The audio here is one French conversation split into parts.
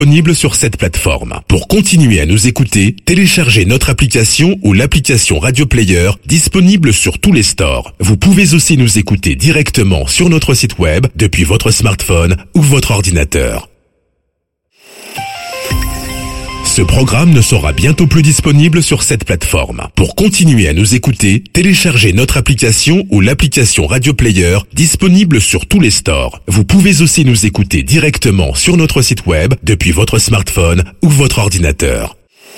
Disponible sur cette plateforme. Pour continuer à nous écouter, téléchargez notre application ou l'application Radio Player disponible sur tous les stores. Vous pouvez aussi nous écouter directement sur notre site web depuis votre smartphone ou votre ordinateur. Ce programme ne sera bientôt plus disponible sur cette plateforme. Pour continuer à nous écouter, téléchargez notre application ou l'application Radio Player disponible sur tous les stores. Vous pouvez aussi nous écouter directement sur notre site web depuis votre smartphone ou votre ordinateur.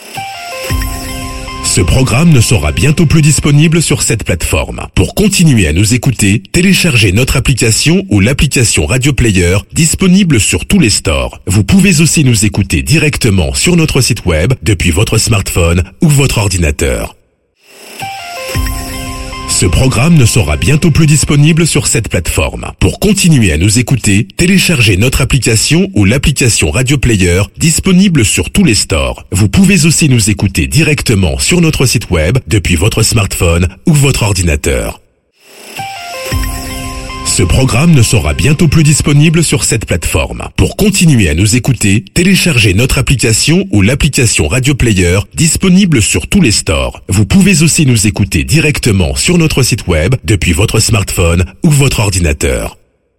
Ce programme ne sera bientôt plus disponible sur cette plateforme. Pour continuer à nous écouter, téléchargez notre application ou l'application Radio Player disponible sur tous les stores. Vous pouvez aussi nous écouter directement sur notre site web depuis votre smartphone ou votre ordinateur. Ce programme ne sera bientôt plus disponible sur cette plateforme. Pour continuer à nous écouter, téléchargez notre application ou l'application Radio Player disponible sur tous les stores. Vous pouvez aussi nous écouter directement sur notre site web depuis votre smartphone ou votre ordinateur. Ce programme ne sera bientôt plus disponible sur cette plateforme. Pour continuer à nous écouter, téléchargez notre application ou l'application Radio Player disponible sur tous les stores. Vous pouvez aussi nous écouter directement sur notre site web depuis votre smartphone ou votre ordinateur.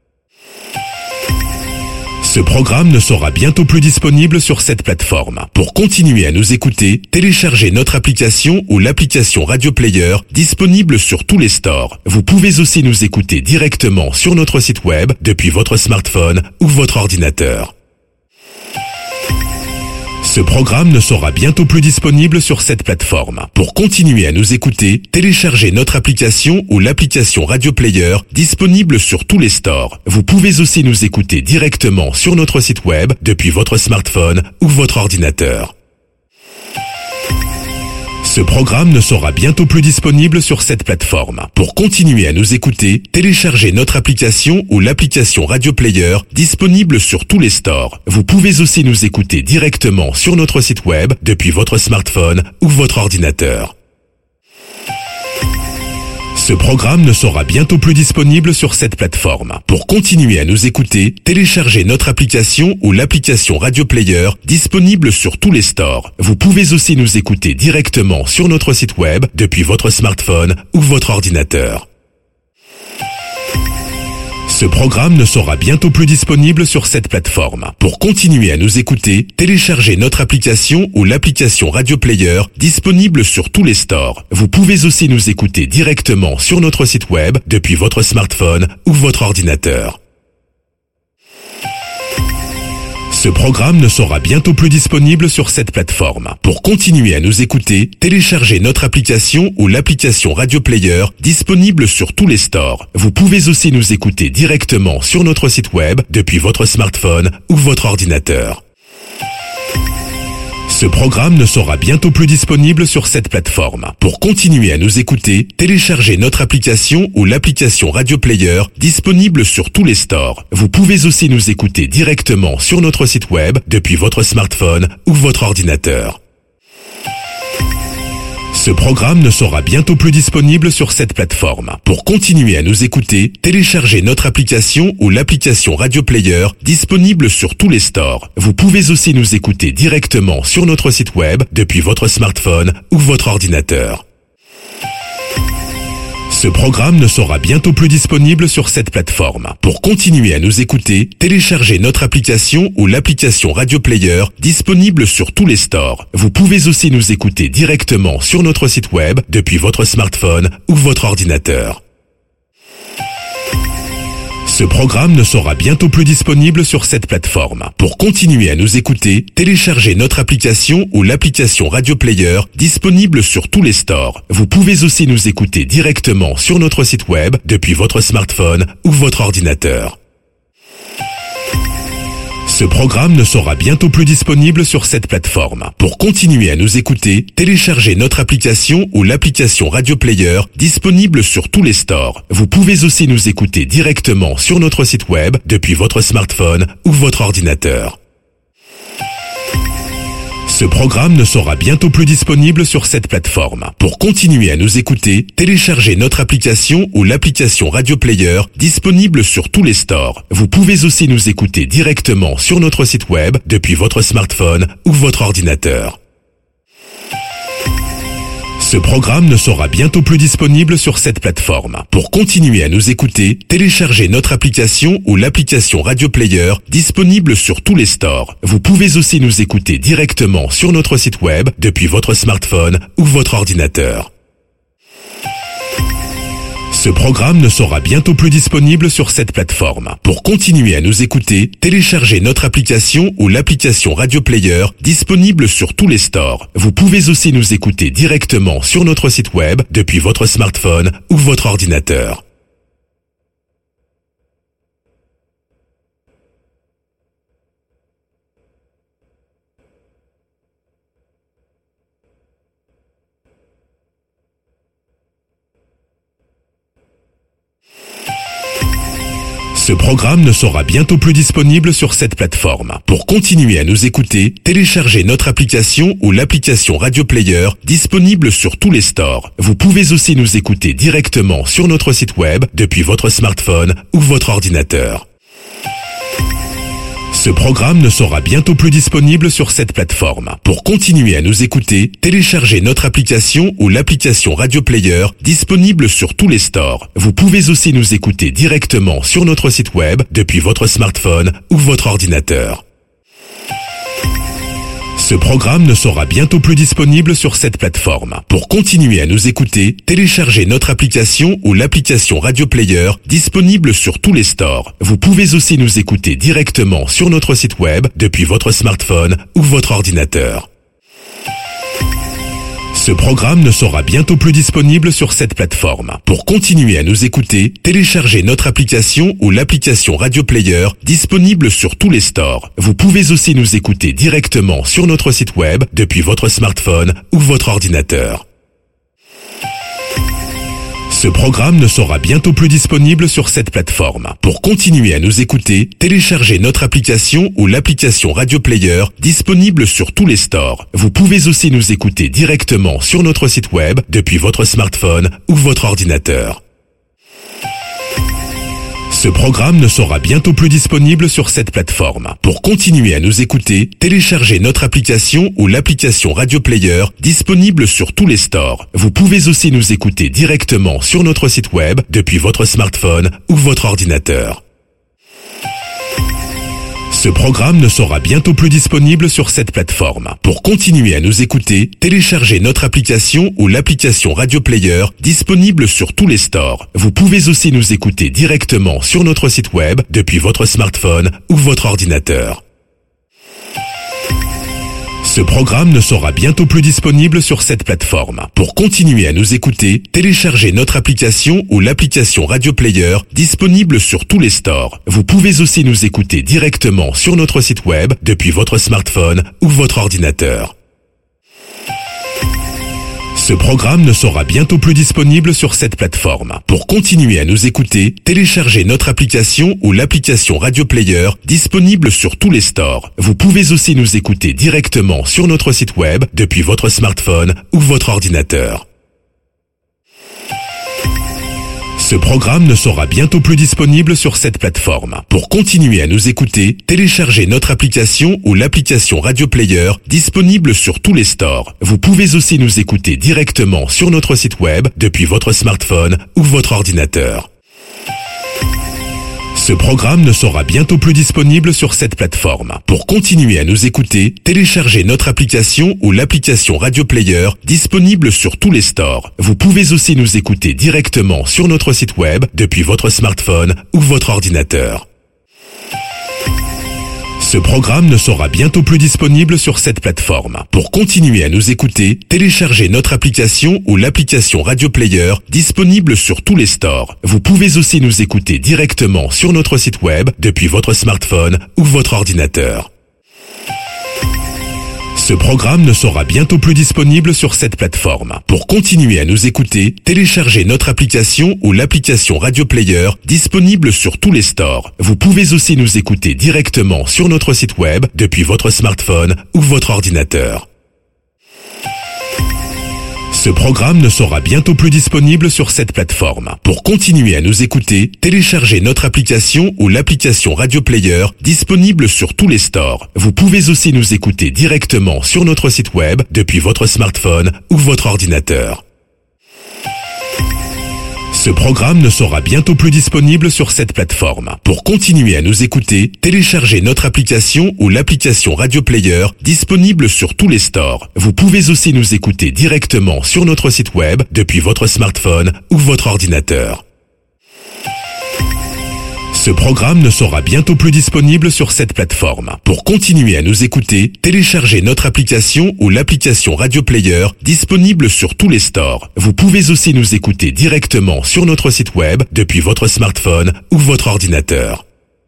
Ce programme ne sera bientôt plus disponible sur cette plateforme. Pour continuer à nous écouter, téléchargez notre application ou l'application Radio Player disponible sur tous les stores. Vous pouvez aussi nous écouter directement sur notre site web depuis votre smartphone ou votre ordinateur. Ce programme ne sera bientôt plus disponible sur cette plateforme. Pour continuer à nous écouter, téléchargez notre application ou l'application Radio Player disponible sur tous les stores. Vous pouvez aussi nous écouter directement sur notre site web depuis votre smartphone ou votre ordinateur. Ce programme ne sera bientôt plus disponible sur cette plateforme. Pour continuer à nous écouter, téléchargez notre application ou l'application Radio Player disponible sur tous les stores. Vous pouvez aussi nous écouter directement sur notre site web depuis votre smartphone ou votre ordinateur. Ce programme ne sera bientôt plus disponible sur cette plateforme. Pour continuer à nous écouter, téléchargez notre application ou l'application Radio Player disponible sur tous les stores. Vous pouvez aussi nous écouter directement sur notre site web depuis votre smartphone ou votre ordinateur. Ce programme ne sera bientôt plus disponible sur cette plateforme. Pour continuer à nous écouter, téléchargez notre application ou l'application Radio Player disponible sur tous les stores. Vous pouvez aussi nous écouter directement sur notre site web depuis votre smartphone ou votre ordinateur. Ce programme ne sera bientôt plus disponible sur cette plateforme. Pour continuer à nous écouter, téléchargez notre application ou l'application Radio Player disponible sur tous les stores. Vous pouvez aussi nous écouter directement sur notre site web depuis votre smartphone ou votre ordinateur. Ce programme ne sera bientôt plus disponible sur cette plateforme. Pour continuer à nous écouter, téléchargez notre application ou l'application Radio Player disponible sur tous les stores. Vous pouvez aussi nous écouter directement sur notre site web depuis votre smartphone ou votre ordinateur. Ce programme ne sera bientôt plus disponible sur cette plateforme. Pour continuer à nous écouter, téléchargez notre application ou l'application Radio Player disponible sur tous les stores. Vous pouvez aussi nous écouter directement sur notre site web depuis votre smartphone ou votre ordinateur. Ce programme ne sera bientôt plus disponible sur cette plateforme. Pour continuer à nous écouter, téléchargez notre application ou l'application Radio Player disponible sur tous les stores. Vous pouvez aussi nous écouter directement sur notre site web depuis votre smartphone ou votre ordinateur. Ce programme ne sera bientôt plus disponible sur cette plateforme. Pour continuer à nous écouter, téléchargez notre application ou l'application Radio Player disponible sur tous les stores. Vous pouvez aussi nous écouter directement sur notre site web depuis votre smartphone ou votre ordinateur. Ce programme ne sera bientôt plus disponible sur cette plateforme. Pour continuer à nous écouter, téléchargez notre application ou l'application Radio Player disponible sur tous les stores. Vous pouvez aussi nous écouter directement sur notre site web depuis votre smartphone ou votre ordinateur. Ce Ce programme ne sera bientôt plus disponible sur cette plateforme. Pour continuer à nous écouter, téléchargez notre application ou l'application Radio Player disponible sur tous les stores. Vous pouvez aussi nous écouter directement sur notre site web depuis votre smartphone ou votre ordinateur. Ce programme ne sera bientôt plus disponible sur cette plateforme. Pour continuer à nous écouter, téléchargez notre application ou l'application Radio Player disponible sur tous les stores. Vous pouvez aussi nous écouter directement sur notre site web depuis votre smartphone ou votre ordinateur. Ce programme ne sera bientôt plus disponible sur cette plateforme. Pour continuer à nous écouter, téléchargez notre application ou l'application Radio Player disponible sur tous les stores. Vous pouvez aussi nous écouter directement sur notre site web depuis votre smartphone ou votre ordinateur. Ce programme ne sera bientôt plus disponible sur cette plateforme. Pour continuer à nous écouter, téléchargez notre application ou l'application Radio Player disponible sur tous les stores. Vous pouvez aussi nous écouter directement sur notre site web depuis votre smartphone ou votre ordinateur. Ce programme ne sera bientôt plus disponible sur cette plateforme. Pour continuer à nous écouter, téléchargez notre application ou l'application Radio Player disponible sur tous les stores. Vous pouvez aussi nous écouter directement sur notre site web depuis votre smartphone ou votre ordinateur. Ce programme ne sera bientôt plus disponible sur cette plateforme. Pour continuer à nous écouter, téléchargez notre application ou l'application Radio Player disponible sur tous les stores. Vous pouvez aussi nous écouter directement sur notre site web depuis votre smartphone ou votre ordinateur. Ce programme ne sera bientôt plus disponible sur cette plateforme. Pour continuer à nous écouter, téléchargez notre application ou l'application Radio Player disponible sur tous les stores. Vous pouvez aussi nous écouter directement sur notre site web depuis votre smartphone ou votre ordinateur. Ce programme ne sera bientôt plus disponible sur cette plateforme. Pour continuer à nous écouter, téléchargez notre application ou l'application Radio Player disponible sur tous les stores. Vous pouvez aussi nous écouter directement sur notre site web depuis votre smartphone ou votre ordinateur. Ce programme ne sera bientôt plus disponible sur cette plateforme. Pour continuer à nous écouter, téléchargez notre application ou l'application Radio Player disponible sur tous les stores. Vous pouvez aussi nous écouter directement sur notre site web depuis votre smartphone ou votre ordinateur. Ce programme ne sera bientôt plus disponible sur cette plateforme. Pour continuer à nous écouter, téléchargez notre application ou l'application Radio Player disponible sur tous les stores. Vous pouvez aussi nous écouter directement sur notre site web depuis votre smartphone ou votre ordinateur. Ce programme ne sera bientôt plus disponible sur cette plateforme. Pour continuer à nous écouter, téléchargez notre application ou l'application Radio Player disponible sur tous les stores. Vous pouvez aussi nous écouter directement sur notre site web depuis votre smartphone ou votre ordinateur. Ce programme ne sera bientôt plus disponible sur cette plateforme. Pour continuer à nous écouter, téléchargez notre application ou l'application Radio Player disponible sur tous les stores. Vous pouvez aussi nous écouter directement sur notre site web depuis votre smartphone ou votre ordinateur. Ce programme ne sera bientôt plus disponible sur cette plateforme. Pour continuer à nous écouter, téléchargez notre application ou l'application Radio Player disponible sur tous les stores. Vous pouvez aussi nous écouter directement sur notre site web depuis votre smartphone ou votre ordinateur. Ce programme ne sera bientôt plus disponible sur cette plateforme. Pour continuer à nous écouter, téléchargez notre application ou l'application Radio Player disponible sur tous les stores. Vous pouvez aussi nous écouter directement sur notre site web depuis votre smartphone ou votre ordinateur. Ce programme ne sera bientôt plus disponible sur cette plateforme. Pour continuer à nous écouter, téléchargez notre application ou l'application Radio Player disponible sur tous les stores. Vous pouvez aussi nous écouter directement sur notre site web depuis votre smartphone ou votre ordinateur. Ce programme ne sera bientôt plus disponible sur cette plateforme. Pour continuer à nous écouter, téléchargez notre application ou l'application Radio Player disponible sur tous les stores. Vous pouvez aussi nous écouter directement sur notre site web depuis votre smartphone ou votre ordinateur. Ce programme ne sera bientôt plus disponible sur cette plateforme. Pour continuer à nous écouter, téléchargez notre application ou l'application Radio Player disponible sur tous les stores. Vous pouvez aussi nous écouter directement sur notre site web depuis votre smartphone ou votre ordinateur. Ce programme ne sera bientôt plus disponible sur cette plateforme. Pour continuer à nous écouter, téléchargez notre application ou l'application Radio Player disponible sur tous les stores. Vous pouvez aussi nous écouter directement sur notre site web depuis votre smartphone ou votre ordinateur. Ce programme ne sera bientôt plus disponible sur cette plateforme. Pour continuer à nous écouter, téléchargez notre application ou l'application Radio Player disponible sur tous les stores. Vous pouvez aussi nous écouter directement sur notre site web depuis votre smartphone ou votre ordinateur.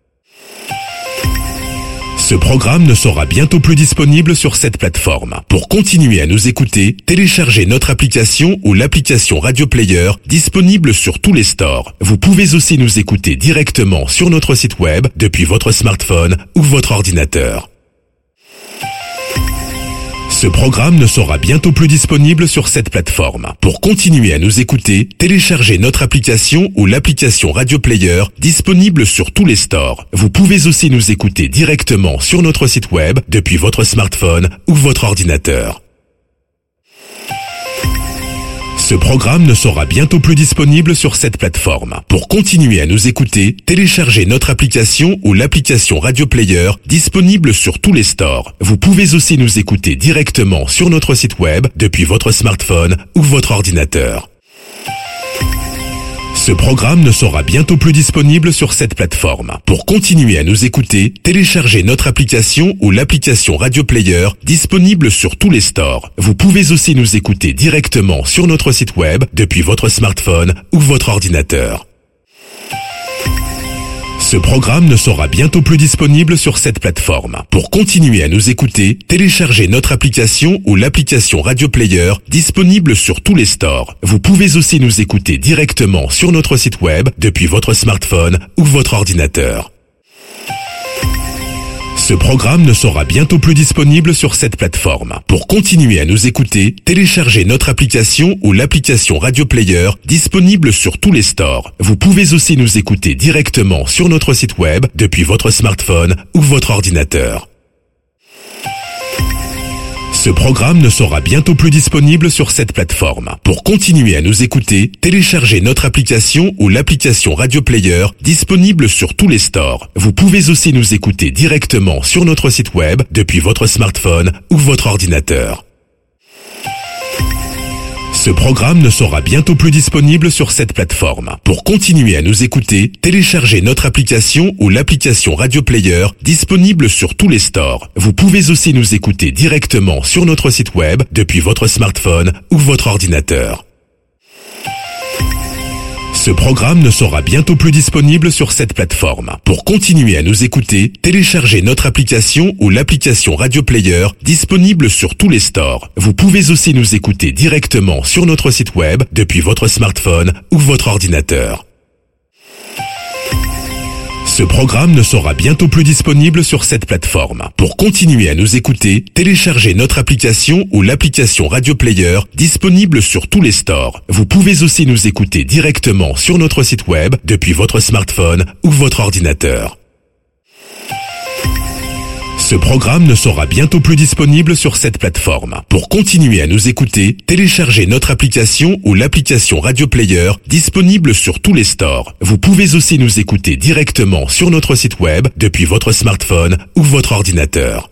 Ce programme ne sera bientôt plus disponible sur cette plateforme. Pour continuer à nous écouter, téléchargez notre application ou l'application Radio Player disponible sur tous les stores. Vous pouvez aussi nous écouter directement sur notre site web depuis votre smartphone ou votre ordinateur. Ce programme ne sera bientôt plus disponible sur cette plateforme. Pour continuer à nous écouter, téléchargez notre application ou l'application Radio Player disponible sur tous les stores. Vous pouvez aussi nous écouter directement sur notre site web depuis votre smartphone ou votre ordinateur. Ce programme ne sera bientôt plus disponible sur cette plateforme. Pour continuer à nous écouter, téléchargez notre application ou l'application Radio Player disponible sur tous les stores. Vous pouvez aussi nous écouter directement sur notre site web depuis votre smartphone ou votre ordinateur. Ce programme ne sera bientôt plus disponible sur cette plateforme. Pour continuer à nous écouter, téléchargez notre application ou l'application Radio Player disponible sur tous les stores. Vous pouvez aussi nous écouter directement sur notre site web depuis votre smartphone ou votre ordinateur. Ce programme ne sera bientôt plus disponible sur cette plateforme. Pour continuer à nous écouter, téléchargez notre application ou l'application Radio Player disponible sur tous les stores. Vous pouvez aussi nous écouter directement sur notre site web depuis votre smartphone ou votre ordinateur. Ce programme ne sera bientôt plus disponible sur cette plateforme. Pour continuer à nous écouter, téléchargez notre application ou l'application Radio Player disponible sur tous les stores. Vous pouvez aussi nous écouter directement sur notre site web depuis votre smartphone ou votre ordinateur. Ce programme ne sera bientôt plus disponible sur cette plateforme. Pour continuer à nous écouter, téléchargez notre application ou l'application Radio Player disponible sur tous les stores. Vous pouvez aussi nous écouter directement sur notre site web depuis votre smartphone ou votre ordinateur. Ce programme ne sera bientôt plus disponible sur cette plateforme. Pour continuer à nous écouter, téléchargez notre application ou l'application Radio Player disponible sur tous les stores. Vous pouvez aussi nous écouter directement sur notre site web depuis votre smartphone ou votre ordinateur. Ce programme ne sera bientôt plus disponible sur cette plateforme. Pour continuer à nous écouter, téléchargez notre application ou l'application Radio Player disponible sur tous les stores. Vous pouvez aussi nous écouter directement sur notre site web depuis votre smartphone ou votre ordinateur. Ce programme ne sera bientôt plus disponible sur cette plateforme. Pour continuer à nous écouter, téléchargez notre application ou l'application Radio Player disponible sur tous les stores. Vous pouvez aussi nous écouter directement sur notre site web depuis votre smartphone ou votre ordinateur. Ce programme ne sera bientôt plus disponible sur cette plateforme. Pour continuer à nous écouter, téléchargez notre application ou l'application Radio Player disponible sur tous les stores. Vous pouvez aussi nous écouter directement sur notre site web depuis votre smartphone ou votre ordinateur.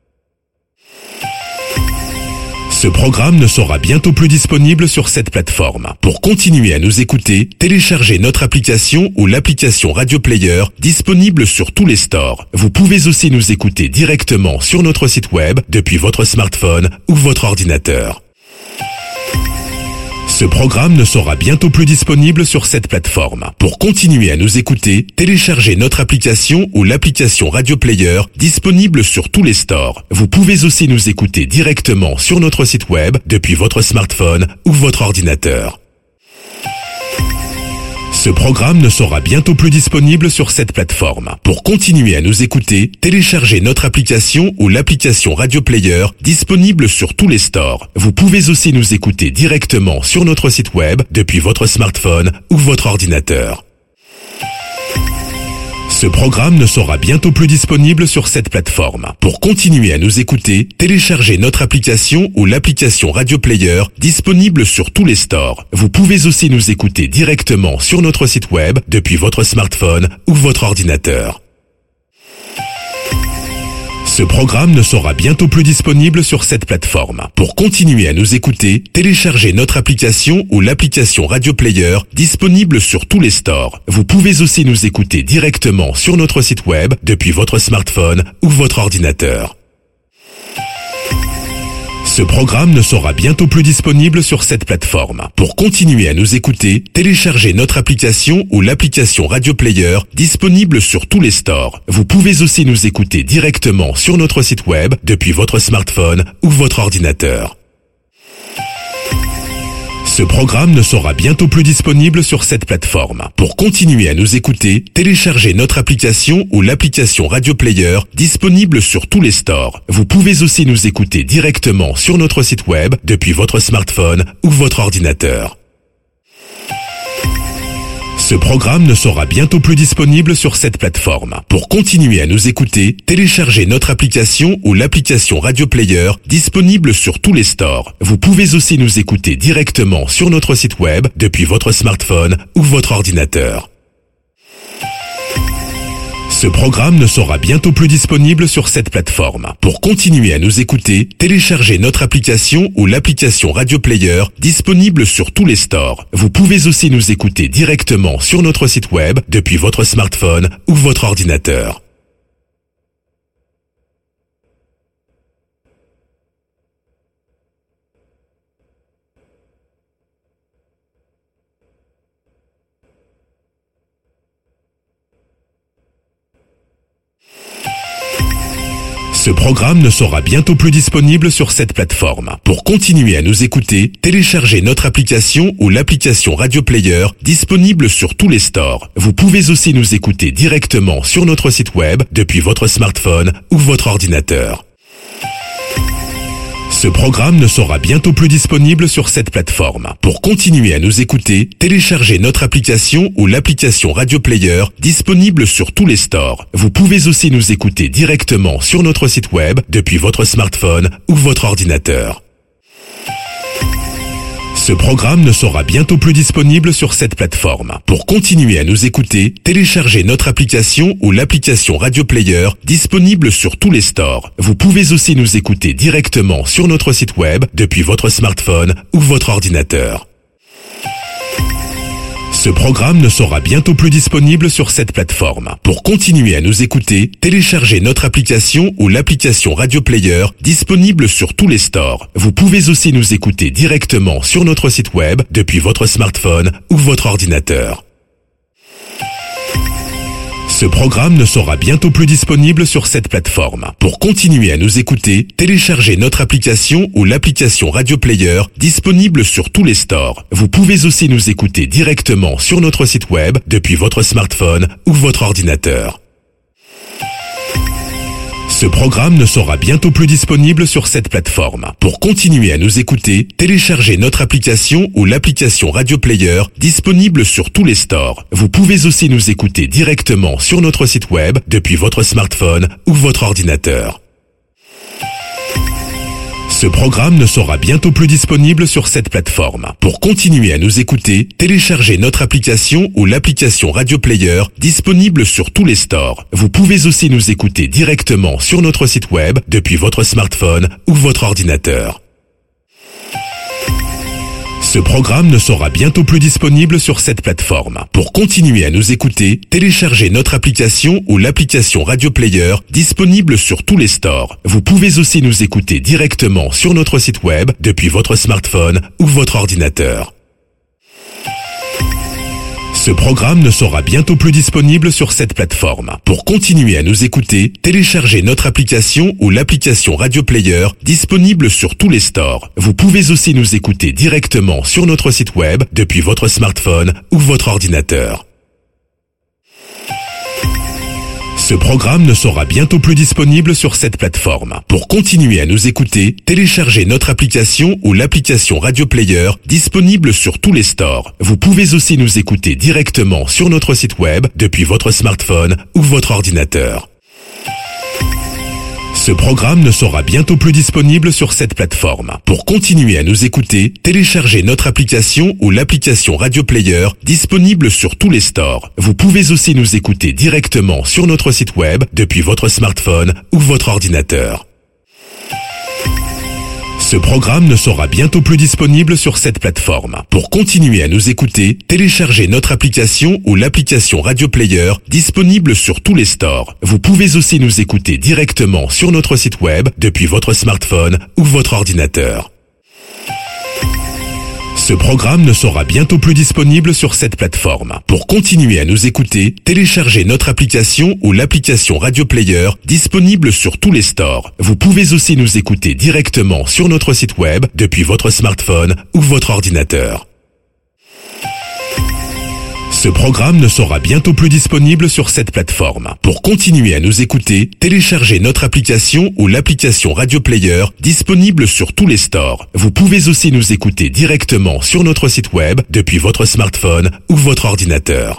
Ce programme ne sera bientôt plus disponible sur cette plateforme. Pour continuer à nous écouter, téléchargez notre application ou l'application Radio Player disponible sur tous les stores. Vous pouvez aussi nous écouter directement sur notre site web depuis votre smartphone ou votre ordinateur. Ce programme ne sera bientôt plus disponible sur cette plateforme. Pour continuer à nous écouter, téléchargez notre application ou l'application Radio Player disponible sur tous les stores. Vous pouvez aussi nous écouter directement sur notre site web depuis votre smartphone ou votre ordinateur. Ce programme ne sera bientôt plus disponible sur cette plateforme. Pour continuer à nous écouter, téléchargez notre application ou l'application Radio Player disponible sur tous les stores. Vous pouvez aussi nous écouter directement sur notre site web depuis votre smartphone ou votre ordinateur. Ce programme ne sera bientôt plus disponible sur cette plateforme. Pour continuer à nous écouter, téléchargez notre application ou l'application Radio Player disponible sur tous les stores. Vous pouvez aussi nous écouter directement sur notre site web depuis votre smartphone ou votre ordinateur. Ce programme ne sera bientôt plus disponible sur cette plateforme. Pour continuer à nous écouter, téléchargez notre application ou l'application Radio Player disponible sur tous les stores. Vous pouvez aussi nous écouter directement sur notre site web depuis votre smartphone ou votre ordinateur. Ce programme ne sera bientôt plus disponible sur cette plateforme. Pour continuer à nous écouter, téléchargez notre application ou l'application Radio Player disponible sur tous les stores. Vous pouvez aussi nous écouter directement sur notre site web depuis votre smartphone ou votre ordinateur. Ce programme ne sera bientôt plus disponible sur cette plateforme. Pour continuer à nous écouter, téléchargez notre application ou l'application Radio Player disponible sur tous les stores. Vous pouvez aussi nous écouter directement sur notre site web depuis votre smartphone ou votre ordinateur. Ce programme ne sera bientôt plus disponible sur cette plateforme. Pour continuer à nous écouter, téléchargez notre application ou l'application Radio Player disponible sur tous les stores. Vous pouvez aussi nous écouter directement sur notre site web depuis votre smartphone ou votre ordinateur. Ce programme ne sera bientôt plus disponible sur cette plateforme. Pour continuer à nous écouter, téléchargez notre application ou l'application Radio Player disponible sur tous les stores. Vous pouvez aussi nous écouter directement sur notre site web depuis votre smartphone ou votre ordinateur. Ce programme ne sera bientôt plus disponible sur cette plateforme. Pour continuer à nous écouter, téléchargez notre application ou l'application Radio Player disponible sur tous les stores. Vous pouvez aussi nous écouter directement sur notre site web depuis votre smartphone ou votre ordinateur. Ce programme ne sera bientôt plus disponible sur cette plateforme. Pour continuer à nous écouter, téléchargez notre application ou l'application Radio Player disponible sur tous les stores. Vous pouvez aussi nous écouter directement sur notre site web depuis votre smartphone ou votre ordinateur. Ce programme ne sera bientôt plus disponible sur cette plateforme. Pour continuer à nous écouter, téléchargez notre application ou l'application Radio Player disponible sur tous les stores. Vous pouvez aussi nous écouter directement sur notre site web depuis votre smartphone ou votre ordinateur. Ce programme ne sera bientôt plus disponible sur cette plateforme. Pour continuer à nous écouter, téléchargez notre application ou l'application Radio Player disponible sur tous les stores. Vous pouvez aussi nous écouter directement sur notre site web depuis votre smartphone ou votre ordinateur. Ce programme ne sera bientôt plus disponible sur cette plateforme. Pour continuer à nous écouter, téléchargez notre application ou l'application Radio Player disponible sur tous les stores. Vous pouvez aussi nous écouter directement sur notre site web depuis votre smartphone ou votre ordinateur. Ce programme ne sera bientôt plus disponible sur cette plateforme. Pour continuer à nous écouter, téléchargez notre application ou l'application Radio Player disponible sur tous les stores. Vous pouvez aussi nous écouter directement sur notre site web depuis votre smartphone ou votre ordinateur. Ce programme ne sera bientôt plus disponible sur cette plateforme. Pour continuer à nous écouter, téléchargez notre application ou l'application Radio Player disponible sur tous les stores. Vous pouvez aussi nous écouter directement sur notre site web depuis votre smartphone ou votre ordinateur. Ce programme ne sera bientôt plus disponible sur cette plateforme. Pour continuer à nous écouter, téléchargez notre application ou l'application Radio Player disponible sur tous les stores. Vous pouvez aussi nous écouter directement sur notre site web depuis votre smartphone ou votre ordinateur. Ce programme ne sera bientôt plus disponible sur cette plateforme. Pour continuer à nous écouter, téléchargez notre application ou l'application Radio Player disponible sur tous les stores. Vous pouvez aussi nous écouter directement sur notre site web depuis votre smartphone ou votre ordinateur. Ce programme ne sera bientôt plus disponible sur cette plateforme. Pour continuer à nous écouter, téléchargez notre application ou l'application Radio Player disponible sur tous les stores. Vous pouvez aussi nous écouter directement sur notre site web depuis votre smartphone ou votre ordinateur. Ce programme ne sera bientôt plus disponible sur cette plateforme. Pour continuer à nous écouter, téléchargez notre application ou l'application Radio Player disponible sur tous les stores. Vous pouvez aussi nous écouter directement sur notre site web depuis votre smartphone ou votre ordinateur. Ce programme ne sera bientôt plus disponible sur cette plateforme. Pour continuer à nous écouter, téléchargez notre application ou l'application Radio Player disponible sur tous les stores. Vous pouvez aussi nous écouter directement sur notre site web depuis votre smartphone ou votre ordinateur. Ce programme ne sera bientôt plus disponible sur cette plateforme. Pour continuer à nous écouter, téléchargez notre application ou l'application Radio Player disponible sur tous les stores. Vous pouvez aussi nous écouter directement sur notre site web depuis votre smartphone ou votre ordinateur. Ce programme ne sera bientôt plus disponible sur cette plateforme. Pour continuer à nous écouter, téléchargez notre application ou l'application Radio Player disponible sur tous les stores. Vous pouvez aussi nous écouter directement sur notre site web depuis votre smartphone ou votre ordinateur.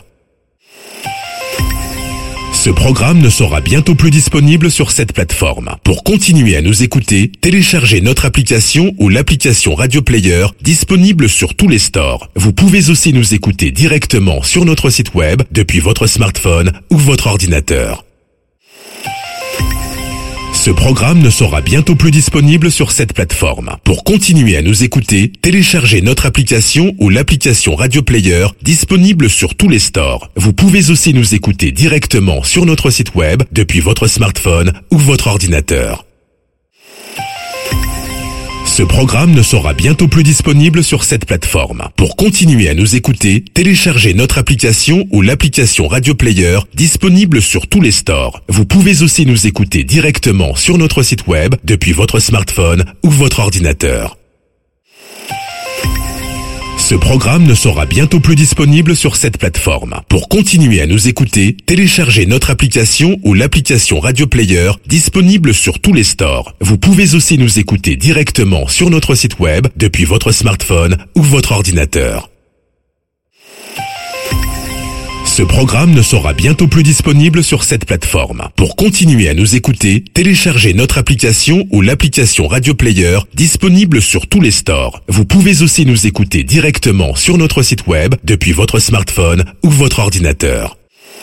Ce programme ne sera bientôt plus disponible sur cette plateforme. Pour continuer à nous écouter, téléchargez notre application ou l'application Radio Player disponible sur tous les stores. Vous pouvez aussi nous écouter directement sur notre site web depuis votre smartphone ou votre ordinateur. Ce programme ne sera bientôt plus disponible sur cette plateforme. Pour continuer à nous écouter, téléchargez notre application ou l'application Radio Player disponible sur tous les stores. Vous pouvez aussi nous écouter directement sur notre site web depuis votre smartphone ou votre ordinateur. Ce programme ne sera bientôt plus disponible sur cette plateforme. Pour continuer à nous écouter, téléchargez notre application ou l'application Radio Player disponible sur tous les stores. Vous pouvez aussi nous écouter directement sur notre site web depuis votre smartphone ou votre ordinateur. Ce programme ne sera bientôt plus disponible sur cette plateforme. Pour continuer à nous écouter, téléchargez notre application ou l'application Radio Player disponible sur tous les stores. Vous pouvez aussi nous écouter directement sur notre site web depuis votre smartphone ou votre ordinateur. Ce programme ne sera bientôt plus disponible sur cette plateforme. Pour continuer à nous écouter, téléchargez notre application ou l'application Radio Player disponible sur tous les stores. Vous pouvez aussi nous écouter directement sur notre site web depuis votre smartphone ou votre ordinateur.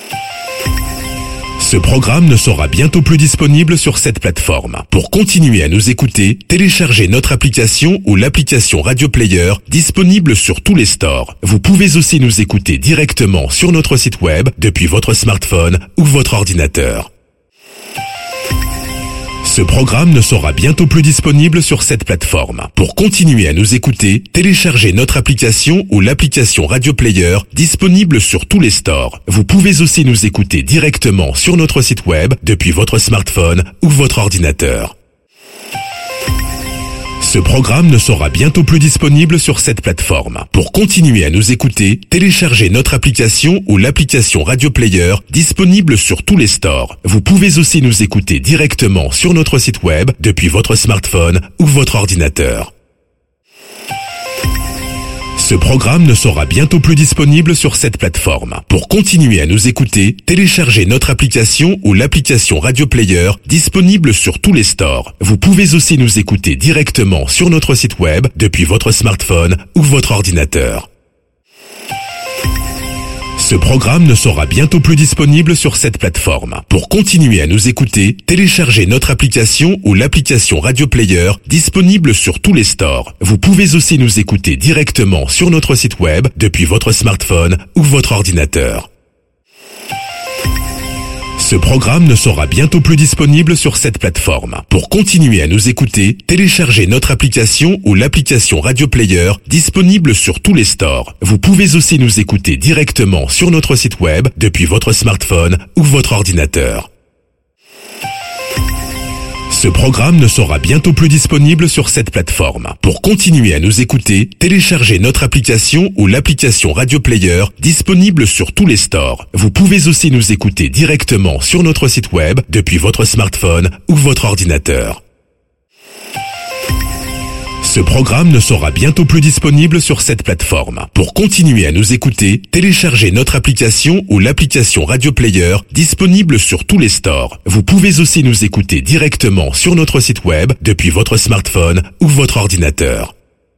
Ce programme ne sera bientôt plus disponible sur cette plateforme. Pour continuer à nous écouter, téléchargez notre application ou l'application Radio Player disponible sur tous les stores. Vous pouvez aussi nous écouter directement sur notre site web depuis votre smartphone ou votre ordinateur. Ce programme ne sera bientôt plus disponible sur cette plateforme. Pour continuer à nous écouter, téléchargez notre application ou l'application Radio Player disponible sur tous les stores. Vous pouvez aussi nous écouter directement sur notre site web depuis votre smartphone ou votre ordinateur. Ce programme ne sera bientôt plus disponible sur cette plateforme. Pour continuer à nous écouter, téléchargez notre application ou l'application Radio Player disponible sur tous les stores. Vous pouvez aussi nous écouter directement sur notre site web depuis votre smartphone ou votre ordinateur. Ce programme ne sera bientôt plus disponible sur cette plateforme. Pour continuer à nous écouter, téléchargez notre application ou l'application Radio Player disponible sur tous les stores. Vous pouvez aussi nous écouter directement sur notre site web depuis votre smartphone ou votre ordinateur. Ce programme ne sera bientôt plus disponible sur cette plateforme. Pour continuer à nous écouter, téléchargez notre application ou l'application Radio Player disponible sur tous les stores. Vous pouvez aussi nous écouter directement sur notre site web depuis votre smartphone ou votre ordinateur. Ce programme ne sera bientôt plus disponible sur cette plateforme. Pour continuer à nous écouter, téléchargez notre application ou l'application Radio Player disponible sur tous les stores. Vous pouvez aussi nous écouter directement sur notre site web depuis votre smartphone ou votre ordinateur. Ce programme ne sera bientôt plus disponible sur cette plateforme. Pour continuer à nous écouter, téléchargez notre application ou l'application Radio Player disponible sur tous les stores. Vous pouvez aussi nous écouter directement sur notre site web depuis votre smartphone ou votre ordinateur. Ce programme ne sera bientôt plus disponible sur cette plateforme. Pour continuer à nous écouter, téléchargez notre application ou l'application Radio Player disponible sur tous les stores. Vous pouvez aussi nous écouter directement sur notre site web depuis votre smartphone ou votre ordinateur.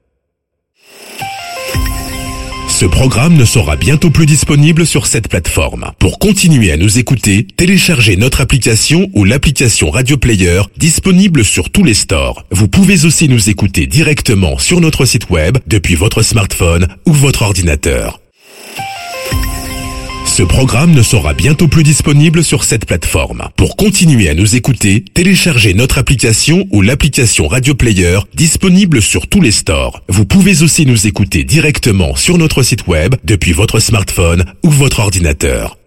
Ce programme ne sera bientôt plus disponible sur cette plateforme. Pour continuer à nous écouter, téléchargez notre application ou l'application Radio Player disponible sur tous les stores. Vous pouvez aussi nous écouter directement sur notre site web depuis votre smartphone ou votre ordinateur. Ce programme ne sera bientôt plus disponible sur cette plateforme. Pour continuer à nous écouter, téléchargez notre application ou l'application Radio Player disponible sur tous les stores. Vous pouvez aussi nous écouter directement sur notre site web depuis votre smartphone ou votre ordinateur.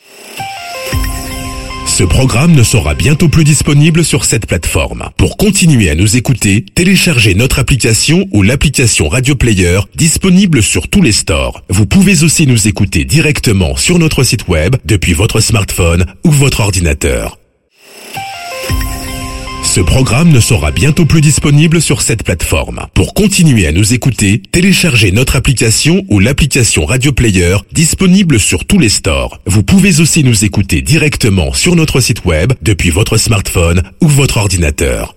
Ce programme ne sera bientôt plus disponible sur cette plateforme. Pour continuer à nous écouter, téléchargez notre application ou l'application Radio Player disponible sur tous les stores. Vous pouvez aussi nous écouter directement sur notre site web depuis votre smartphone ou votre ordinateur. Ce programme ne sera bientôt plus disponible sur cette plateforme. Pour continuer à nous écouter, téléchargez notre application ou l'application Radio Player disponible sur tous les stores. Vous pouvez aussi nous écouter directement sur notre site web depuis votre smartphone ou votre ordinateur.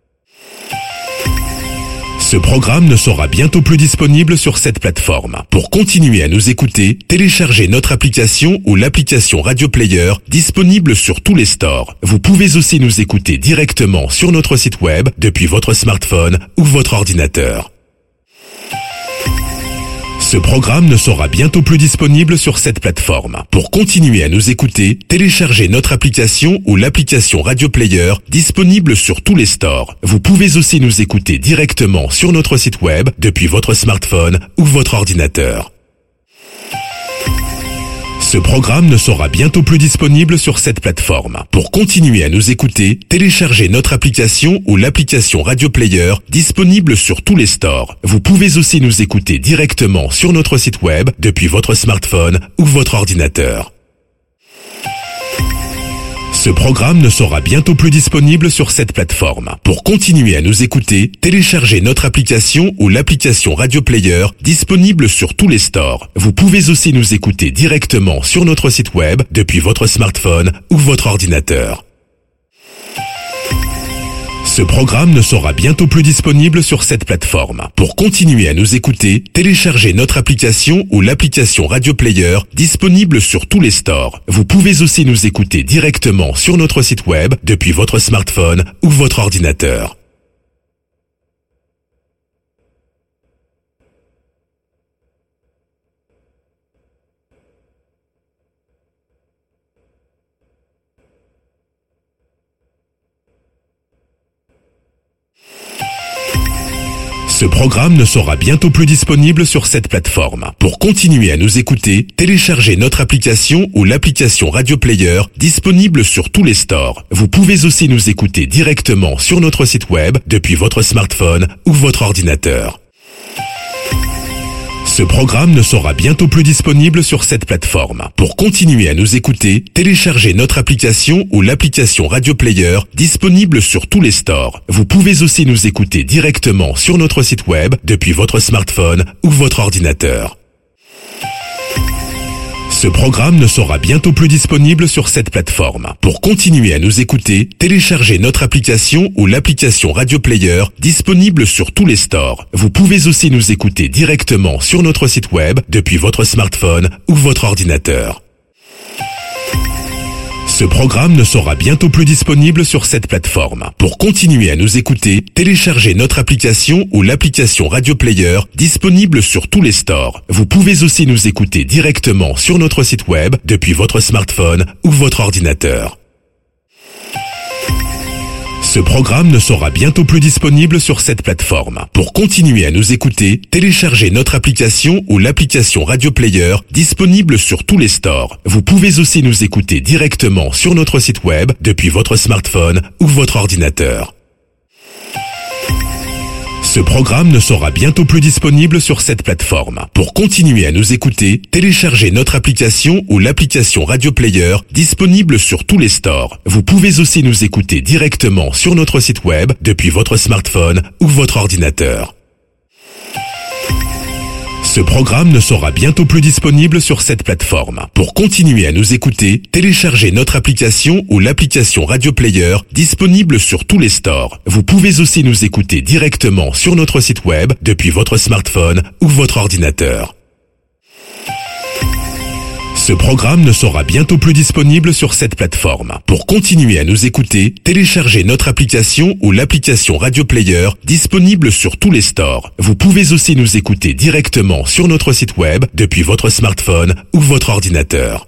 Ce programme ne sera bientôt plus disponible sur cette plateforme. Pour continuer à nous écouter, téléchargez notre application ou l'application Radio Player disponible sur tous les stores. Vous pouvez aussi nous écouter directement sur notre site web depuis votre smartphone ou votre ordinateur. Ce programme ne sera bientôt plus disponible sur cette plateforme. Pour continuer à nous écouter, téléchargez notre application ou l'application Radio Player disponible sur tous les stores. Vous pouvez aussi nous écouter directement sur notre site web depuis votre smartphone ou votre ordinateur. Ce programme ne sera bientôt plus disponible sur cette plateforme. Pour continuer à nous écouter, téléchargez notre application ou l'application Radio Player disponible sur tous les stores. Vous pouvez aussi nous écouter directement sur notre site web depuis votre smartphone ou votre ordinateur. Ce programme ne sera bientôt plus disponible sur cette plateforme. Pour continuer à nous écouter, téléchargez notre application ou l'application Radio Player disponible sur tous les stores. Vous pouvez aussi nous écouter directement sur notre site web depuis votre smartphone ou votre ordinateur. Ce programme ne sera bientôt plus disponible sur cette plateforme. Pour continuer à nous écouter, téléchargez notre application ou l'application Radio Player disponible sur tous les stores. Vous pouvez aussi nous écouter directement sur notre site web depuis votre smartphone ou votre ordinateur. Ce programme ne sera bientôt plus disponible sur cette plateforme. Pour continuer à nous écouter, téléchargez notre application ou l'application Radio Player disponible sur tous les stores. Vous pouvez aussi nous écouter directement sur notre site web depuis votre smartphone ou votre ordinateur. Ce programme ne sera bientôt plus disponible sur cette plateforme. Pour continuer à nous écouter, téléchargez notre application ou l'application Radio Player disponible sur tous les stores. Vous pouvez aussi nous écouter directement sur notre site web depuis votre smartphone ou votre ordinateur. Ce programme ne sera bientôt plus disponible sur cette plateforme. Pour continuer à nous écouter, téléchargez notre application ou l'application Radio Player disponible sur tous les stores. Vous pouvez aussi nous écouter directement sur notre site web depuis votre smartphone ou votre ordinateur. Ce Ce programme ne sera bientôt plus disponible sur cette plateforme. Pour continuer à nous écouter, téléchargez notre application ou l'application Radio Player disponible sur tous les stores. Vous pouvez aussi nous écouter directement sur notre site web depuis votre smartphone ou votre ordinateur. Ce programme ne sera bientôt plus disponible sur cette plateforme. Pour continuer à nous écouter, téléchargez notre application ou l'application Radio Player disponible sur tous les stores. Vous pouvez aussi nous écouter directement sur notre site web depuis votre smartphone ou votre ordinateur. Ce programme ne sera bientôt plus disponible sur cette plateforme. Pour continuer à nous écouter, téléchargez notre application ou l'application Radio Player disponible sur tous les stores. Vous pouvez aussi nous écouter directement sur notre site web depuis votre smartphone ou votre ordinateur. Ce programme ne sera bientôt plus disponible sur cette plateforme. Pour continuer à nous écouter, téléchargez notre application ou l'application Radio Player disponible sur tous les stores. Vous pouvez aussi nous écouter directement sur notre site web depuis votre smartphone ou votre ordinateur. Ce programme ne sera bientôt plus disponible sur cette plateforme. Pour continuer à nous écouter, téléchargez notre application ou l'application Radio Player disponible sur tous les stores. Vous pouvez aussi nous écouter directement sur notre site web depuis votre smartphone ou votre ordinateur.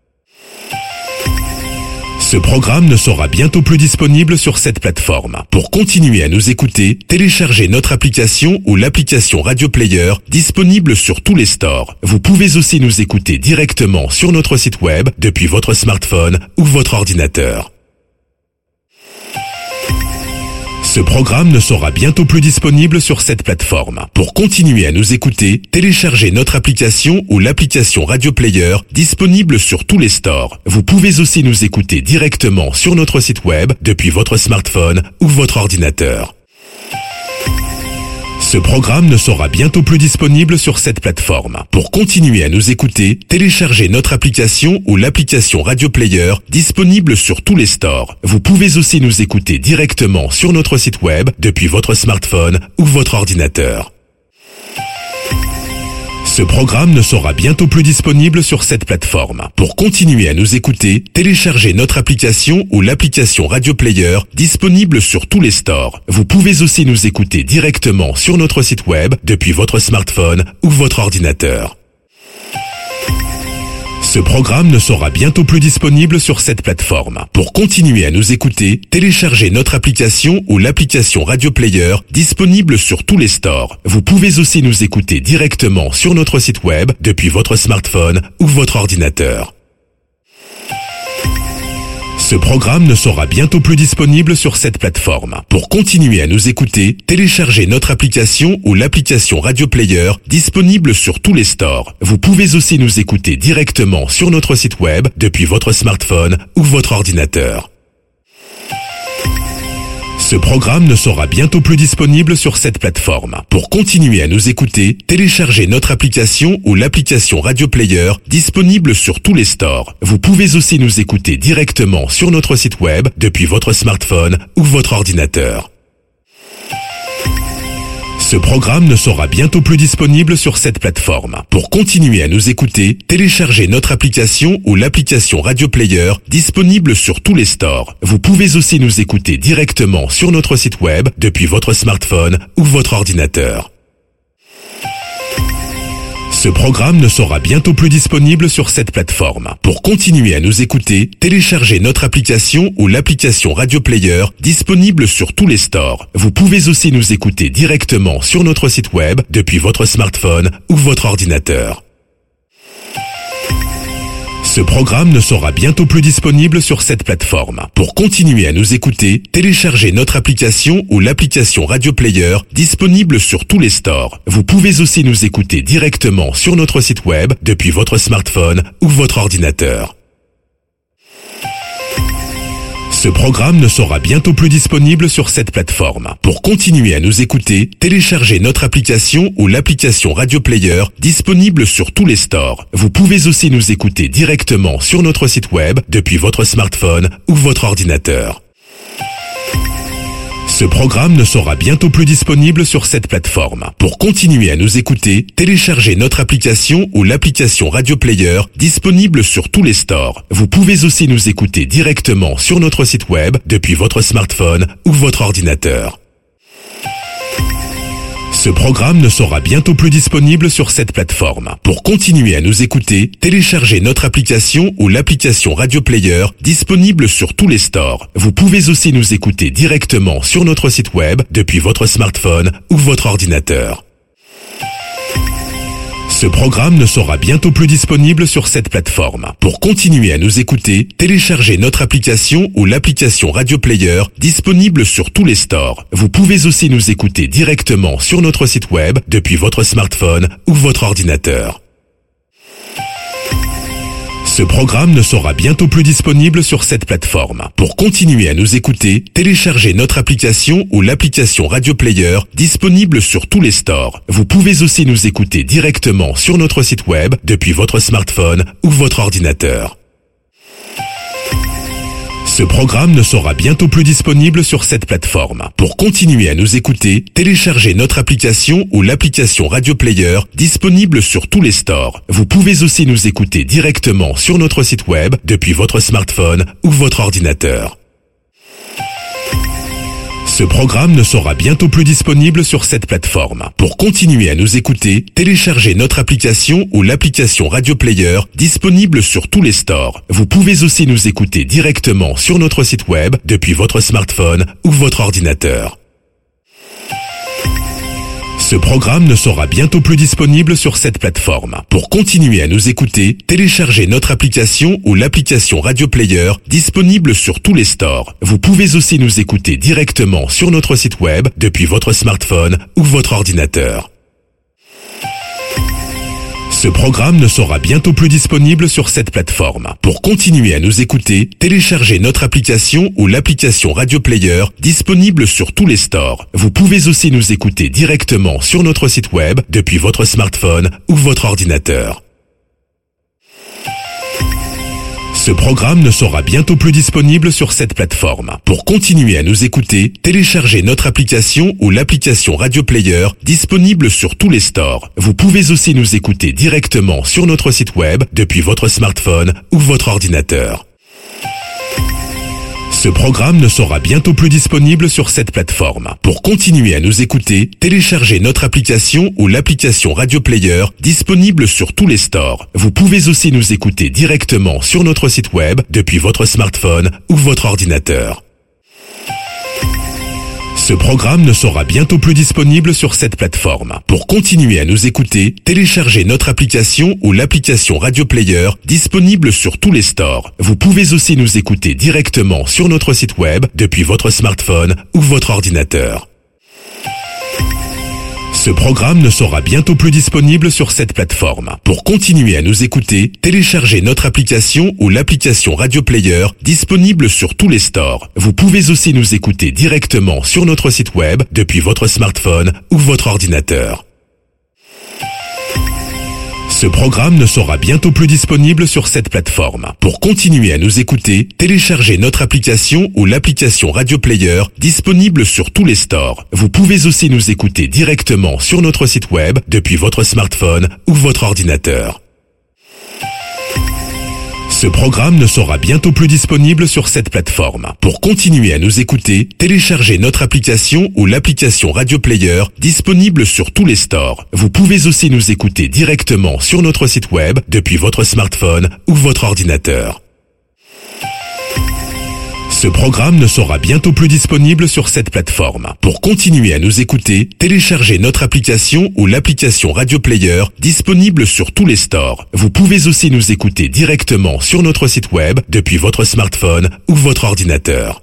Ce programme ne sera bientôt plus disponible sur cette plateforme. Pour continuer à nous écouter, téléchargez notre application ou l'application Radio Player disponible sur tous les stores. Vous pouvez aussi nous écouter directement sur notre site web depuis votre smartphone ou votre ordinateur. Ce programme ne sera bientôt plus disponible sur cette plateforme. Pour continuer à nous écouter, téléchargez notre application ou l'application Radio Player disponible sur tous les stores. Vous pouvez aussi nous écouter directement sur notre site web depuis votre smartphone ou votre ordinateur. Ce programme ne sera bientôt plus disponible sur cette plateforme. Pour continuer à nous écouter, téléchargez notre application ou l'application Radio Player disponible sur tous les stores. Vous pouvez aussi nous écouter directement sur notre site web depuis votre smartphone ou votre ordinateur. Ce programme ne sera bientôt plus disponible sur cette plateforme. Pour continuer à nous écouter, téléchargez notre application ou l'application Radio Player disponible sur tous les stores. Vous pouvez aussi nous écouter directement sur notre site web depuis votre smartphone ou votre ordinateur. Ce programme ne sera bientôt plus disponible sur cette plateforme. Pour continuer à nous écouter, téléchargez notre application ou l'application Radio Player disponible sur tous les stores. Vous pouvez aussi nous écouter directement sur notre site web depuis votre smartphone ou votre ordinateur. Ce programme ne sera bientôt plus disponible sur cette plateforme. Pour continuer à nous écouter, téléchargez notre application ou l'application Radio Player disponible sur tous les stores. Vous pouvez aussi nous écouter directement sur notre site web depuis votre smartphone ou votre ordinateur. Ce programme ne sera bientôt plus disponible sur cette plateforme. Pour continuer à nous écouter, téléchargez notre application ou l'application Radio Player disponible sur tous les stores. Vous pouvez aussi nous écouter directement sur notre site web depuis votre smartphone ou votre ordinateur. Ce programme ne sera bientôt plus disponible sur cette plateforme. Pour continuer à nous écouter, téléchargez notre application ou l'application Radio Player disponible sur tous les stores. Vous pouvez aussi nous écouter directement sur notre site web depuis votre smartphone ou votre ordinateur. Ce programme ne sera bientôt plus disponible sur cette plateforme. Pour continuer à nous écouter, téléchargez notre application ou l'application Radio Player disponible sur tous les stores. Vous pouvez aussi nous écouter directement sur notre site web depuis votre smartphone ou votre ordinateur. Ce programme ne sera bientôt plus disponible sur cette plateforme. Pour continuer à nous écouter, téléchargez notre application ou l'application Radio Player disponible sur tous les stores. Vous pouvez aussi nous écouter directement sur notre site web depuis votre smartphone ou votre ordinateur. Ce programme ne sera bientôt plus disponible sur cette plateforme. Pour continuer à nous écouter, téléchargez notre application ou l'application Radio Player disponible sur tous les stores. Vous pouvez aussi nous écouter directement sur notre site web depuis votre smartphone ou votre ordinateur. Ce programme ne sera bientôt plus disponible sur cette plateforme. Pour continuer à nous écouter, téléchargez notre application ou l'application Radio Player disponible sur tous les stores. Vous pouvez aussi nous écouter directement sur notre site web depuis votre smartphone ou votre ordinateur. Ce programme ne sera bientôt plus disponible sur cette plateforme. Pour continuer à nous écouter, téléchargez notre application ou l'application Radio Player disponible sur tous les stores. Vous pouvez aussi nous écouter directement sur notre site web depuis votre smartphone ou votre ordinateur. Ce programme ne sera bientôt plus disponible sur cette plateforme. Pour continuer à nous écouter, téléchargez notre application ou l'application Radio Player disponible sur tous les stores. Vous pouvez aussi nous écouter directement sur notre site web depuis votre smartphone ou votre ordinateur. Ce programme ne sera bientôt plus disponible sur cette plateforme. Pour continuer à nous écouter, téléchargez notre application ou l'application Radio Player disponible sur tous les stores. Vous pouvez aussi nous écouter directement sur notre site web depuis votre smartphone ou votre ordinateur. Ce programme ne sera bientôt plus disponible sur cette plateforme. Pour continuer à nous écouter, téléchargez notre application ou l'application Radio Player disponible sur tous les stores. Vous pouvez aussi nous écouter directement sur notre site web depuis votre smartphone ou votre ordinateur. Ce programme ne sera bientôt plus disponible sur cette plateforme. Pour continuer à nous écouter, téléchargez notre application ou l'application Radio Player disponible sur tous les stores. Vous pouvez aussi nous écouter directement sur notre site web depuis votre smartphone ou votre ordinateur. Ce programme ne sera bientôt plus disponible sur cette plateforme. Pour continuer à nous écouter, téléchargez notre application ou l'application Radio Player disponible sur tous les stores. Vous pouvez aussi nous écouter directement sur notre site web depuis votre smartphone ou votre ordinateur. Ce programme ne sera bientôt plus disponible sur cette plateforme. Pour continuer à nous écouter, téléchargez notre application ou l'application Radio Player disponible sur tous les stores. Vous pouvez aussi nous écouter directement sur notre site web depuis votre smartphone ou votre ordinateur. Ce programme ne sera bientôt plus disponible sur cette plateforme. Pour continuer à nous écouter, téléchargez notre application ou l'application Radio Player disponible sur tous les stores. Vous pouvez aussi nous écouter directement sur notre site web depuis votre smartphone ou votre ordinateur. Ce programme ne sera bientôt plus disponible sur cette plateforme. Pour continuer à nous écouter, téléchargez notre application ou l'application Radio Player disponible sur tous les stores. Vous pouvez aussi nous écouter directement sur notre site web depuis votre smartphone ou votre ordinateur. Ce programme ne sera bientôt plus disponible sur cette plateforme. Pour continuer à nous écouter, téléchargez notre application ou l'application Radio Player disponible sur tous les stores. Vous pouvez aussi nous écouter directement sur notre site web depuis votre smartphone ou votre ordinateur. Ce programme ne sera bientôt plus disponible sur cette plateforme. Pour continuer à nous écouter, téléchargez notre application ou l'application Radio Player disponible sur tous les stores. Vous pouvez aussi nous écouter directement sur notre site web depuis votre smartphone ou votre ordinateur. Ce programme ne sera bientôt plus disponible sur cette plateforme. Pour continuer à nous écouter, téléchargez notre application ou l'application Radio Player disponible sur tous les stores. Vous pouvez aussi nous écouter directement sur notre site web depuis votre smartphone ou votre ordinateur. Ce programme ne sera bientôt plus disponible sur cette plateforme. Pour continuer à nous écouter, téléchargez notre application ou l'application Radio Player disponible sur tous les stores. Vous pouvez aussi nous écouter directement sur notre site web depuis votre smartphone ou votre ordinateur. Ce programme ne sera bientôt plus disponible sur cette plateforme. Pour continuer à nous écouter, téléchargez notre application ou l'application Radio Player disponible sur tous les stores. Vous pouvez aussi nous écouter directement sur notre site web depuis votre smartphone ou votre ordinateur.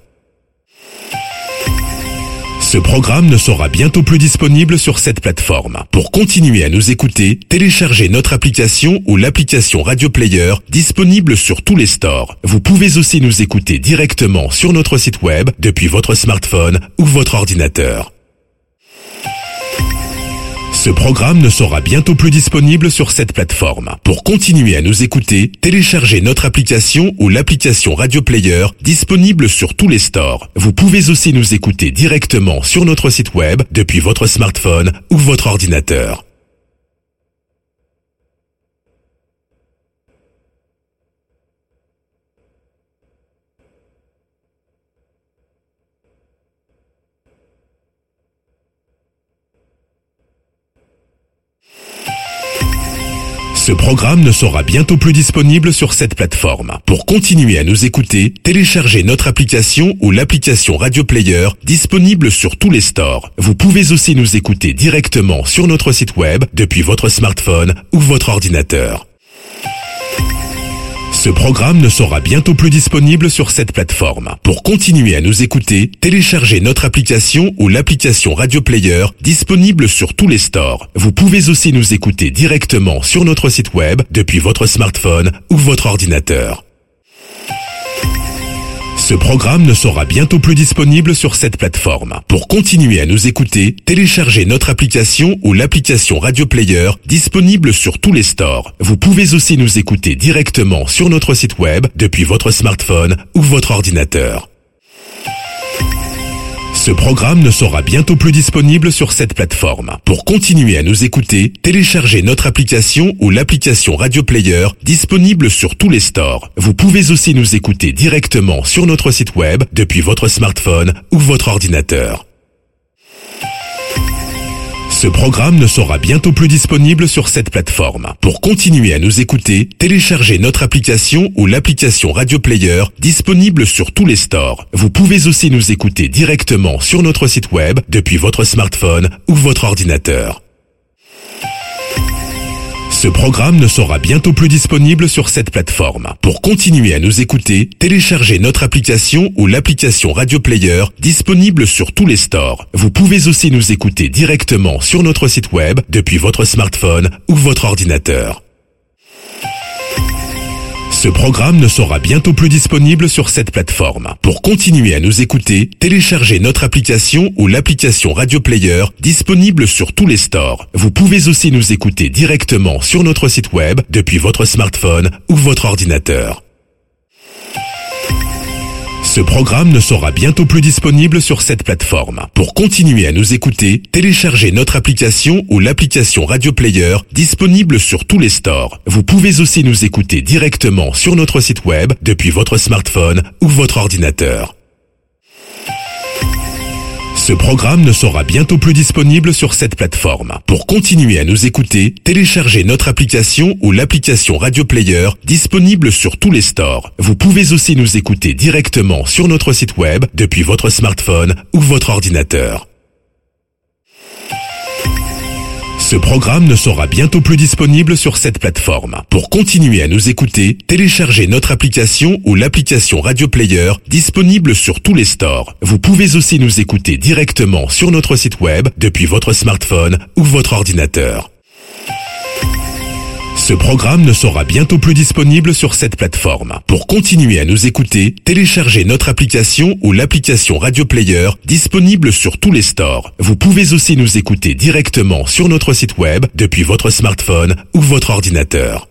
Ce programme ne sera bientôt plus disponible sur cette plateforme. Pour continuer à nous écouter, téléchargez notre application ou l'application Radio Player disponible sur tous les stores. Vous pouvez aussi nous écouter directement sur notre site web depuis votre smartphone ou votre ordinateur. Ce Ce programme ne sera bientôt plus disponible sur cette plateforme. Pour continuer à nous écouter, téléchargez notre application ou l'application Radio Player disponible sur tous les stores. Vous pouvez aussi nous écouter directement sur notre site web depuis votre smartphone ou votre ordinateur. Ce programme ne sera bientôt plus disponible sur cette plateforme. Pour continuer à nous écouter, téléchargez notre application ou l'application Radio Player disponible sur tous les stores. Vous pouvez aussi nous écouter directement sur notre site web depuis votre smartphone ou votre ordinateur. Ce programme ne sera bientôt plus disponible sur cette plateforme. Pour continuer à nous écouter, téléchargez notre application ou l'application Radio Player disponible sur tous les stores. Vous pouvez aussi nous écouter directement sur notre site web depuis votre smartphone ou votre ordinateur. Ce programme ne sera bientôt plus disponible sur cette plateforme. Pour continuer à nous écouter, téléchargez notre application ou l'application Radio Player disponible sur tous les stores. Vous pouvez aussi nous écouter directement sur notre site web depuis votre smartphone ou votre ordinateur. Ce programme ne sera bientôt plus disponible sur cette plateforme. Pour continuer à nous écouter, téléchargez notre application ou l'application Radio Player disponible sur tous les stores. Vous pouvez aussi nous écouter directement sur notre site web depuis votre smartphone ou votre ordinateur. Ce programme ne sera bientôt plus disponible sur cette plateforme. Pour continuer à nous écouter, téléchargez notre application ou l'application Radio Player disponible sur tous les stores. Vous pouvez aussi nous écouter directement sur notre site web depuis votre smartphone ou votre ordinateur. Ce programme ne sera bientôt plus disponible sur cette plateforme. Pour continuer à nous écouter, téléchargez notre application ou l'application Radio Player disponible sur tous les stores. Vous pouvez aussi nous écouter directement sur notre site web depuis votre smartphone ou votre ordinateur. Ce programme ne sera bientôt plus disponible sur cette plateforme. Pour continuer à nous écouter, téléchargez notre application ou l'application Radio Player disponible sur tous les stores. Vous pouvez aussi nous écouter directement sur notre site web depuis votre smartphone ou votre ordinateur. Ce programme ne sera bientôt plus disponible sur cette plateforme. Pour continuer à nous écouter, téléchargez notre application ou l'application Radio Player disponible sur tous les stores. Vous pouvez aussi nous écouter directement sur notre site web depuis votre smartphone ou votre ordinateur. Ce programme ne sera bientôt plus disponible sur cette plateforme. Pour continuer à nous écouter, téléchargez notre application ou l'application Radio Player disponible sur tous les stores. Vous pouvez aussi nous écouter directement sur notre site web depuis votre smartphone ou votre ordinateur. Ce programme ne sera bientôt plus disponible sur cette plateforme. Pour continuer à nous écouter, téléchargez notre application ou l'application Radio Player disponible sur tous les stores. Vous pouvez aussi nous écouter directement sur notre site web depuis votre smartphone ou votre ordinateur. Ce programme ne sera bientôt plus disponible sur cette plateforme. Pour continuer à nous écouter, téléchargez notre application ou l'application Radio Player disponible sur tous les stores. Vous pouvez aussi nous écouter directement sur notre site web depuis votre smartphone ou votre ordinateur.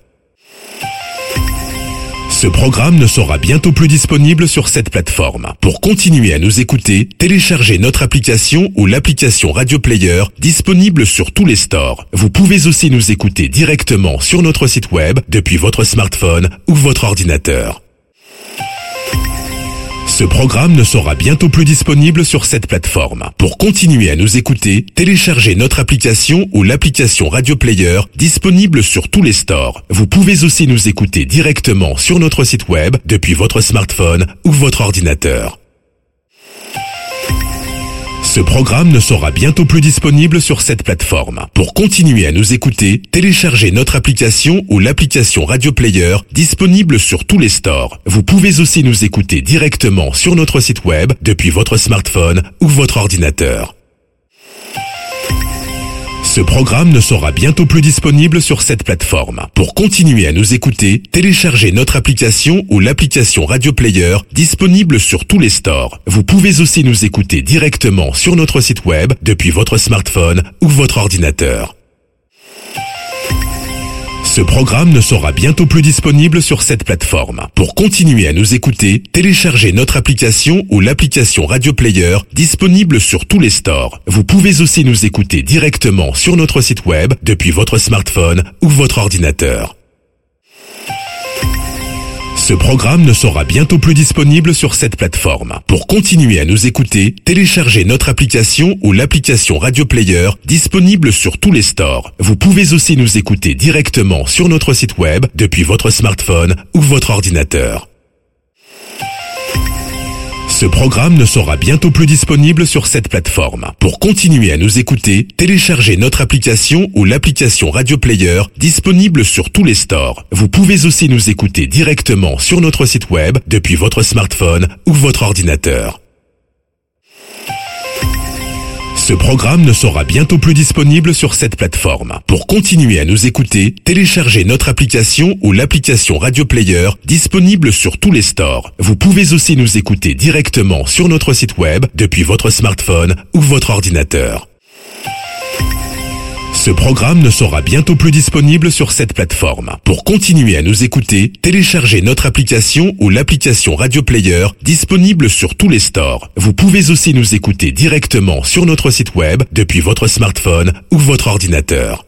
Ce programme ne sera bientôt plus disponible sur cette plateforme. Pour continuer à nous écouter, téléchargez notre application ou l'application Radio Player disponible sur tous les stores. Vous pouvez aussi nous écouter directement sur notre site web depuis votre smartphone ou votre ordinateur. Ce programme ne sera bientôt plus disponible sur cette plateforme. Pour continuer à nous écouter, téléchargez notre application ou l'application Radio Player disponible sur tous les stores. Vous pouvez aussi nous écouter directement sur notre site web depuis votre smartphone ou votre ordinateur. Ce programme ne sera bientôt plus disponible sur cette plateforme. Pour continuer à nous écouter, téléchargez notre application ou l'application Radio Player disponible sur tous les stores. Vous pouvez aussi nous écouter directement sur notre site web depuis votre smartphone ou votre ordinateur. Ce programme ne sera bientôt plus disponible sur cette plateforme. Pour continuer à nous écouter, téléchargez notre application ou l'application Radio Player disponible sur tous les stores. Vous pouvez aussi nous écouter directement sur notre site web depuis votre smartphone ou votre ordinateur. Ce programme ne sera bientôt plus disponible sur cette plateforme. Pour continuer à nous écouter, téléchargez notre application ou l'application Radio Player disponible sur tous les stores. Vous pouvez aussi nous écouter directement sur notre site web depuis votre smartphone ou votre ordinateur. Ce programme ne sera bientôt plus disponible sur cette plateforme. Pour continuer à nous écouter, téléchargez notre application ou l'application Radio Player disponible sur tous les stores. Vous pouvez aussi nous écouter directement sur notre site web depuis votre smartphone ou votre ordinateur. Ce programme ne sera bientôt plus disponible sur cette plateforme. Pour continuer à nous écouter, téléchargez notre application ou l'application Radio Player disponible sur tous les stores. Vous pouvez aussi nous écouter directement sur notre site web depuis votre smartphone ou votre ordinateur. Ce programme ne sera bientôt plus disponible sur cette plateforme. Pour continuer à nous écouter, téléchargez notre application ou l'application Radio Player disponible sur tous les stores. Vous pouvez aussi nous écouter directement sur notre site web depuis votre smartphone ou votre ordinateur. Ce programme ne sera bientôt plus disponible sur cette plateforme. Pour continuer à nous écouter, téléchargez notre application ou l'application Radio Player disponible sur tous les stores. Vous pouvez aussi nous écouter directement sur notre site web depuis votre smartphone ou votre ordinateur.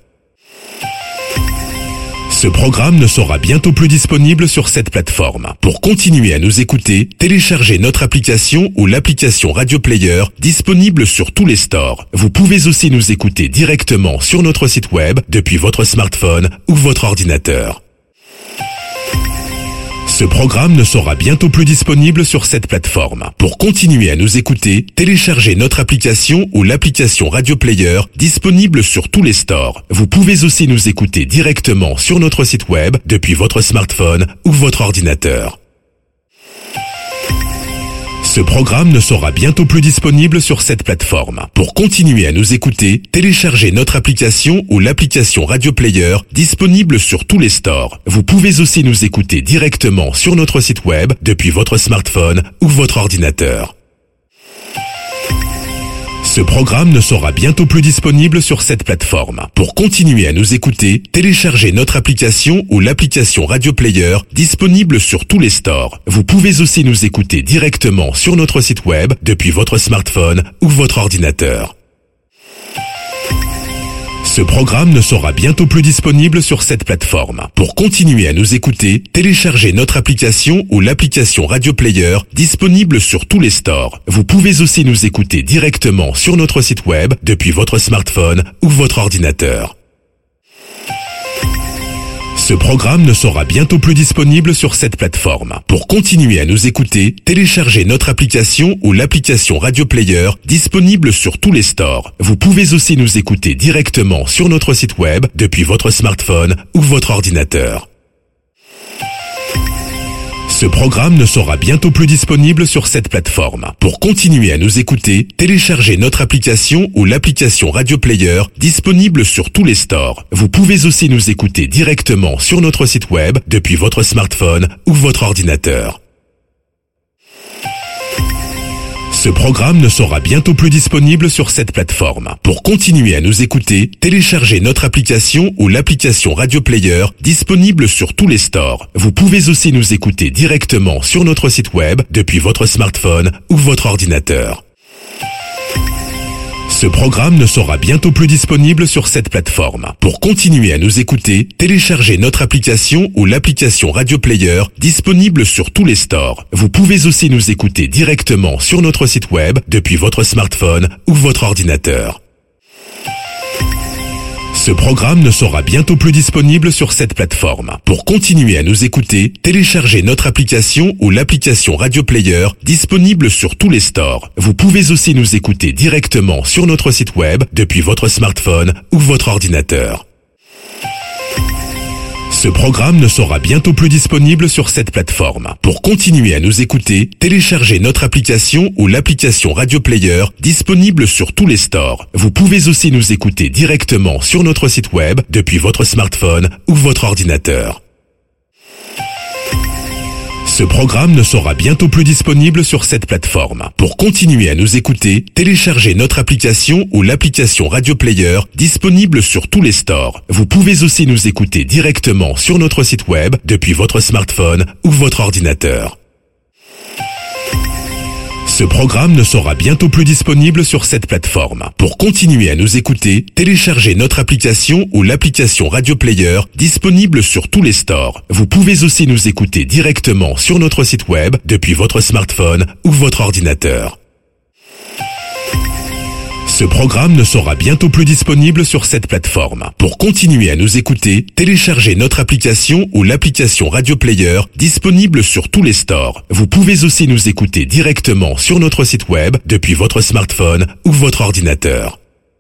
Ce programme ne sera bientôt plus disponible sur cette plateforme. Pour continuer à nous écouter, téléchargez notre application ou l'application Radio Player disponible sur tous les stores. Vous pouvez aussi nous écouter directement sur notre site web depuis votre smartphone ou votre ordinateur. Ce programme ne sera bientôt plus disponible sur cette plateforme. Pour continuer à nous écouter, téléchargez notre application ou l'application Radio Player disponible sur tous les stores. Vous pouvez aussi nous écouter directement sur notre site web depuis votre smartphone ou votre ordinateur. Ce programme ne sera bientôt plus disponible sur cette plateforme. Pour continuer à nous écouter, téléchargez notre application ou l'application Radio Player disponible sur tous les stores. Vous pouvez aussi nous écouter directement sur notre site web depuis votre smartphone ou votre ordinateur. Ce programme ne sera bientôt plus disponible sur cette plateforme. Pour continuer à nous écouter, téléchargez notre application ou l'application Radio Player disponible sur tous les stores. Vous pouvez aussi nous écouter directement sur notre site web depuis votre smartphone ou votre ordinateur. Ce programme ne sera bientôt plus disponible sur cette plateforme. Pour continuer à nous écouter, téléchargez notre application ou l'application Radio Player disponible sur tous les stores. Vous pouvez aussi nous écouter directement sur notre site web depuis votre smartphone ou votre ordinateur. Ce programme ne sera bientôt plus disponible sur cette plateforme. Pour continuer à nous écouter, téléchargez notre application ou l'application Radio Player disponible sur tous les stores. Vous pouvez aussi nous écouter directement sur notre site web depuis votre smartphone ou votre ordinateur. Ce programme ne sera bientôt plus disponible sur cette plateforme. Pour continuer à nous écouter, téléchargez notre application ou l'application Radio Player disponible sur tous les stores. Vous pouvez aussi nous écouter directement sur notre site web depuis votre smartphone ou votre ordinateur. Ce programme ne sera bientôt plus disponible sur cette plateforme. Pour continuer à nous écouter, téléchargez notre application ou l'application Radio Player disponible sur tous les stores. Vous pouvez aussi nous écouter directement sur notre site web depuis votre smartphone ou votre ordinateur. Ce programme ne sera bientôt plus disponible sur cette plateforme. Pour continuer à nous écouter, téléchargez notre application ou l'application Radio Player disponible sur tous les stores. Vous pouvez aussi nous écouter directement sur notre site web depuis votre smartphone ou votre ordinateur. Ce programme ne sera bientôt plus disponible sur cette plateforme. Pour continuer à nous écouter, téléchargez notre application ou l'application Radio Player disponible sur tous les stores. Vous pouvez aussi nous écouter directement sur notre site web depuis votre smartphone ou votre ordinateur. Ce programme ne sera bientôt plus disponible sur cette plateforme. Pour continuer à nous écouter, téléchargez notre application ou l'application Radio Player disponible sur tous les stores. Vous pouvez aussi nous écouter directement sur notre site web depuis votre smartphone ou votre ordinateur. Ce programme ne sera bientôt plus disponible sur cette plateforme. Pour continuer à nous écouter, téléchargez notre application ou l'application Radio Player disponible sur tous les stores. Vous pouvez aussi nous écouter directement sur notre site web depuis votre smartphone ou votre ordinateur. Ce programme ne sera bientôt plus disponible sur cette plateforme. Pour continuer à nous écouter, téléchargez notre application ou l'application Radio Player disponible sur tous les stores. Vous pouvez aussi nous écouter directement sur notre site web depuis votre smartphone ou votre ordinateur. Ce programme ne sera bientôt plus disponible sur cette plateforme. Pour continuer à nous écouter, téléchargez notre application ou l'application Radio Player disponible sur tous les stores. Vous pouvez aussi nous écouter directement sur notre site web depuis votre smartphone ou votre ordinateur.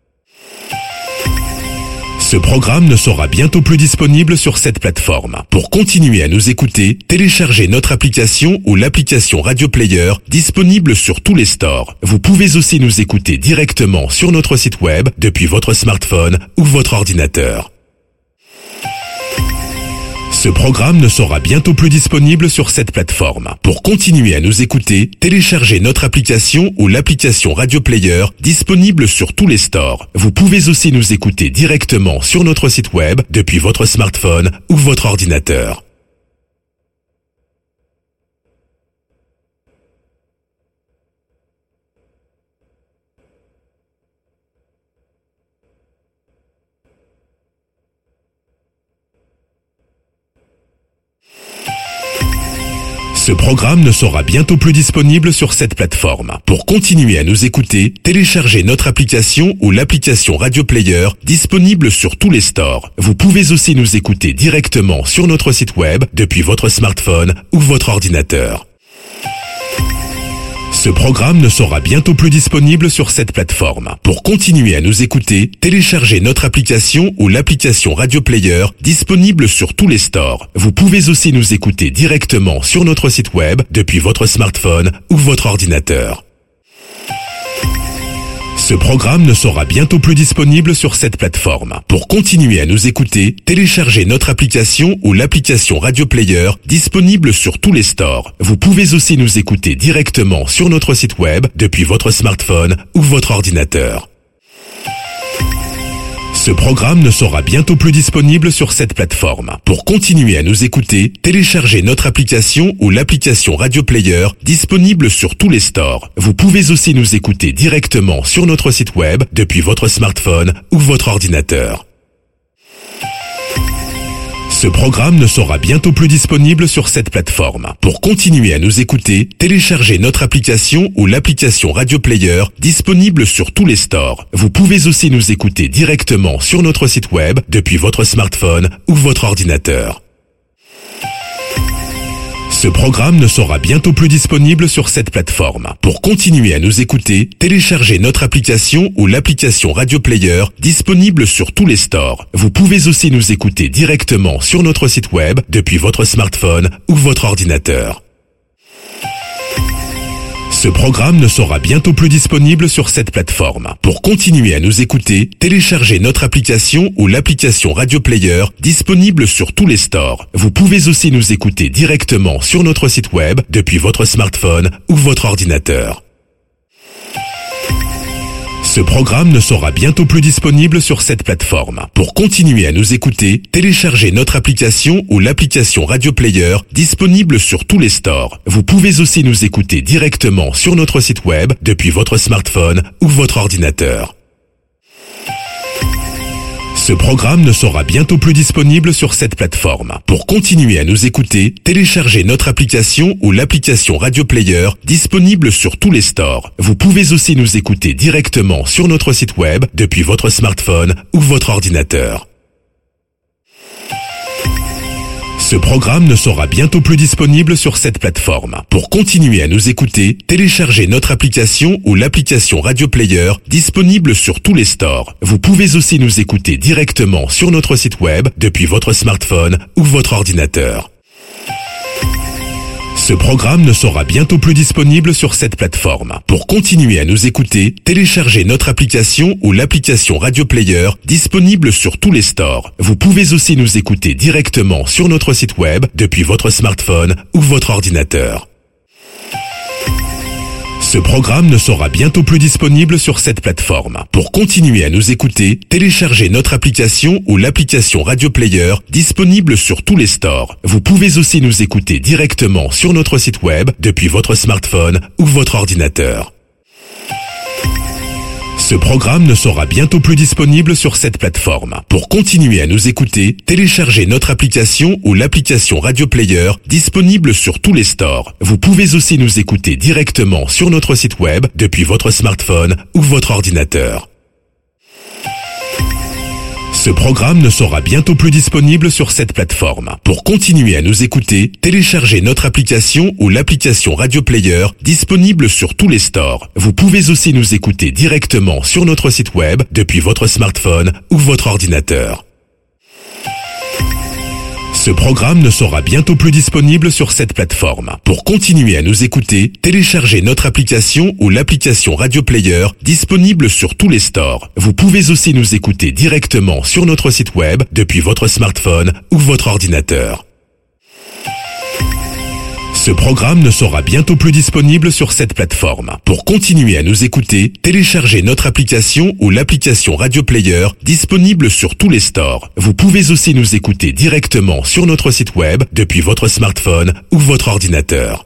Ce programme ne sera bientôt plus disponible sur cette plateforme. Pour continuer à nous écouter, téléchargez notre application ou l'application Radio Player disponible sur tous les stores. Vous pouvez aussi nous écouter directement sur notre site web depuis votre smartphone ou votre ordinateur. Ce programme ne sera bientôt plus disponible sur cette plateforme. Pour continuer à nous écouter, téléchargez notre application ou l'application Radio Player disponible sur tous les stores. Vous pouvez aussi nous écouter directement sur notre site web depuis votre smartphone ou votre ordinateur. Ce programme ne sera bientôt plus disponible sur cette plateforme. Pour continuer à nous écouter, téléchargez notre application ou l'application Radio Player disponible sur tous les stores. Vous pouvez aussi nous écouter directement sur notre site web depuis votre smartphone ou votre ordinateur. Ce programme ne sera bientôt plus disponible sur cette plateforme. Pour continuer à nous écouter, téléchargez notre application ou l'application Radio Player disponible sur tous les stores. Vous pouvez aussi nous écouter directement sur notre site web depuis votre smartphone ou votre ordinateur. Ce programme ne sera bientôt plus disponible sur cette plateforme. Pour continuer à nous écouter, téléchargez notre application ou l'application Radio Player disponible sur tous les stores. Vous pouvez aussi nous écouter directement sur notre site web depuis votre smartphone ou votre ordinateur. Ce programme ne sera bientôt plus disponible sur cette plateforme. Pour continuer à nous écouter, téléchargez notre application ou l'application Radio Player disponible sur tous les stores. Vous pouvez aussi nous écouter directement sur notre site web depuis votre smartphone ou votre ordinateur. Ce programme ne sera bientôt plus disponible sur cette plateforme. Pour continuer à nous écouter, téléchargez notre application ou l'application Radio Player disponible sur tous les stores. Vous pouvez aussi nous écouter directement sur notre site web depuis votre smartphone ou votre ordinateur. Ce programme ne sera bientôt plus disponible sur cette plateforme. Pour continuer à nous écouter, téléchargez notre application ou l'application Radio Player disponible sur tous les stores. Vous pouvez aussi nous écouter directement sur notre site web depuis votre smartphone ou votre ordinateur. Ce programme ne sera bientôt plus disponible sur cette plateforme. Pour continuer à nous écouter, téléchargez notre application ou l'application Radio Player disponible sur tous les stores. Vous pouvez aussi nous écouter directement sur notre site web depuis votre smartphone ou votre ordinateur. Ce programme ne sera bientôt plus disponible sur cette plateforme. Pour continuer à nous écouter, téléchargez notre application ou l'application Radio Player disponible sur tous les stores. Vous pouvez aussi nous écouter directement sur notre site web depuis votre smartphone ou votre ordinateur. Ce programme ne sera bientôt plus disponible sur cette plateforme. Pour continuer à nous écouter, téléchargez notre application ou l'application Radio Player disponible sur tous les stores. Vous pouvez aussi nous écouter directement sur notre site web depuis votre smartphone ou votre ordinateur. Ce programme ne sera bientôt plus disponible sur cette plateforme. Pour continuer à nous écouter, téléchargez notre application ou l'application Radio Player disponible sur tous les stores. Vous pouvez aussi nous écouter directement sur notre site web depuis votre smartphone ou votre ordinateur. Ce programme ne sera bientôt plus disponible sur cette plateforme. Pour continuer à nous écouter, téléchargez notre application ou l'application Radio Player disponible sur tous les stores. Vous pouvez aussi nous écouter directement sur notre site web depuis votre smartphone ou votre ordinateur. Ce programme ne sera bientôt plus disponible sur cette plateforme. Pour continuer à nous écouter, téléchargez notre application ou l'application Radio Player disponible sur tous les stores. Vous pouvez aussi nous écouter directement sur notre site web depuis votre smartphone ou votre ordinateur. Ce programme ne sera bientôt plus disponible sur cette plateforme. Pour continuer à nous écouter, téléchargez notre application ou l'application Radio Player disponible sur tous les stores. Vous pouvez aussi nous écouter directement sur notre site web depuis votre smartphone ou votre ordinateur. Ce programme ne sera bientôt plus disponible sur cette plateforme. Pour continuer à nous écouter, téléchargez notre application ou l'application Radio Player disponible sur tous les stores. Vous pouvez aussi nous écouter directement sur notre site web depuis votre smartphone ou votre ordinateur. Ce programme ne sera bientôt plus disponible sur cette plateforme. Pour continuer à nous écouter, téléchargez notre application ou l'application Radio Player disponible sur tous les stores. Vous pouvez aussi nous écouter directement sur notre site web depuis votre smartphone ou votre ordinateur. Ce programme ne sera bientôt plus disponible sur cette plateforme. Pour continuer à nous écouter, téléchargez notre application ou l'application Radio Player disponible sur tous les stores. Vous pouvez aussi nous écouter directement sur notre site web depuis votre smartphone ou votre ordinateur.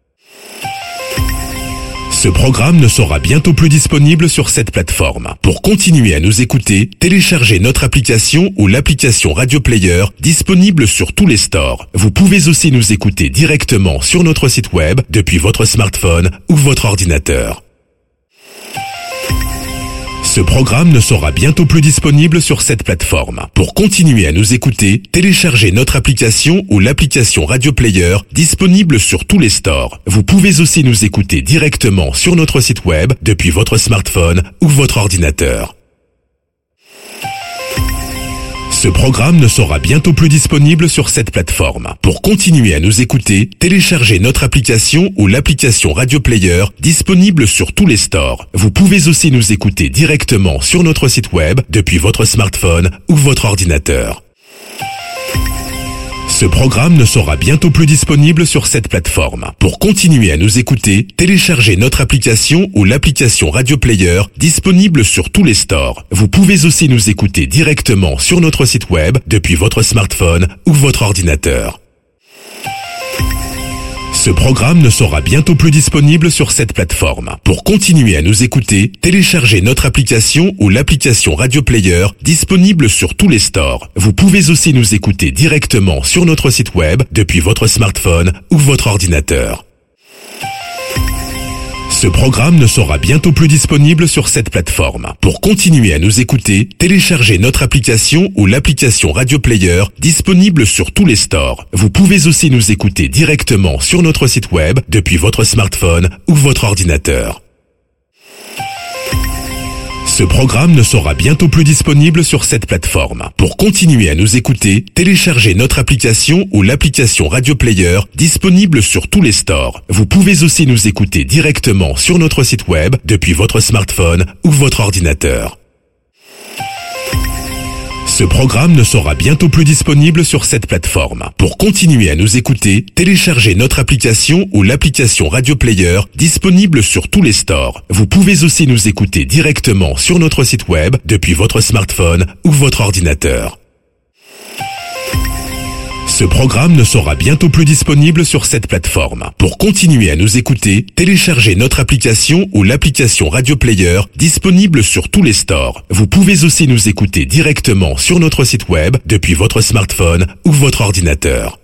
Ce programme ne sera bientôt plus disponible sur cette plateforme. Pour continuer à nous écouter, téléchargez notre application ou l'application Radio Player disponible sur tous les stores. Vous pouvez aussi nous écouter directement sur notre site web depuis votre smartphone ou votre ordinateur. Ce programme ne sera bientôt plus disponible sur cette plateforme. Pour continuer à nous écouter, téléchargez notre application ou l'application Radio Player disponible sur tous les stores. Vous pouvez aussi nous écouter directement sur notre site web depuis votre smartphone ou votre ordinateur. Ce programme ne sera bientôt plus disponible sur cette plateforme. Pour continuer à nous écouter, téléchargez notre application ou l'application Radio Player disponible sur tous les stores. Vous pouvez aussi nous écouter directement sur notre site web depuis votre smartphone ou votre ordinateur. Ce programme ne sera bientôt plus disponible sur cette plateforme. Pour continuer à nous écouter, téléchargez notre application ou l'application Radio Player disponible sur tous les stores. Vous pouvez aussi nous écouter directement sur notre site web depuis votre smartphone ou votre ordinateur. Ce programme ne sera bientôt plus disponible sur cette plateforme. Pour continuer à nous écouter, téléchargez notre application ou l'application Radio Player disponible sur tous les stores. Vous pouvez aussi nous écouter directement sur notre site web depuis votre smartphone ou votre ordinateur. Ce programme ne sera bientôt plus disponible sur cette plateforme. Pour continuer à nous écouter, téléchargez notre application ou l'application Radio Player disponible sur tous les stores. Vous pouvez aussi nous écouter directement sur notre site web depuis votre smartphone ou votre ordinateur. Ce programme ne sera bientôt plus disponible sur cette plateforme. Pour continuer à nous écouter, téléchargez notre application ou l'application Radio Player disponible sur tous les stores. Vous pouvez aussi nous écouter directement sur notre site web depuis votre smartphone ou votre ordinateur. Ce programme ne sera bientôt plus disponible sur cette plateforme. Pour continuer à nous écouter, téléchargez notre application ou l'application Radio Player disponible sur tous les stores. Vous pouvez aussi nous écouter directement sur notre site web depuis votre smartphone ou votre ordinateur. Ce programme ne sera bientôt plus disponible sur cette plateforme. Pour continuer à nous écouter, téléchargez notre application ou l'application Radio Player disponible sur tous les stores. Vous pouvez aussi nous écouter directement sur notre site web depuis votre smartphone ou votre ordinateur.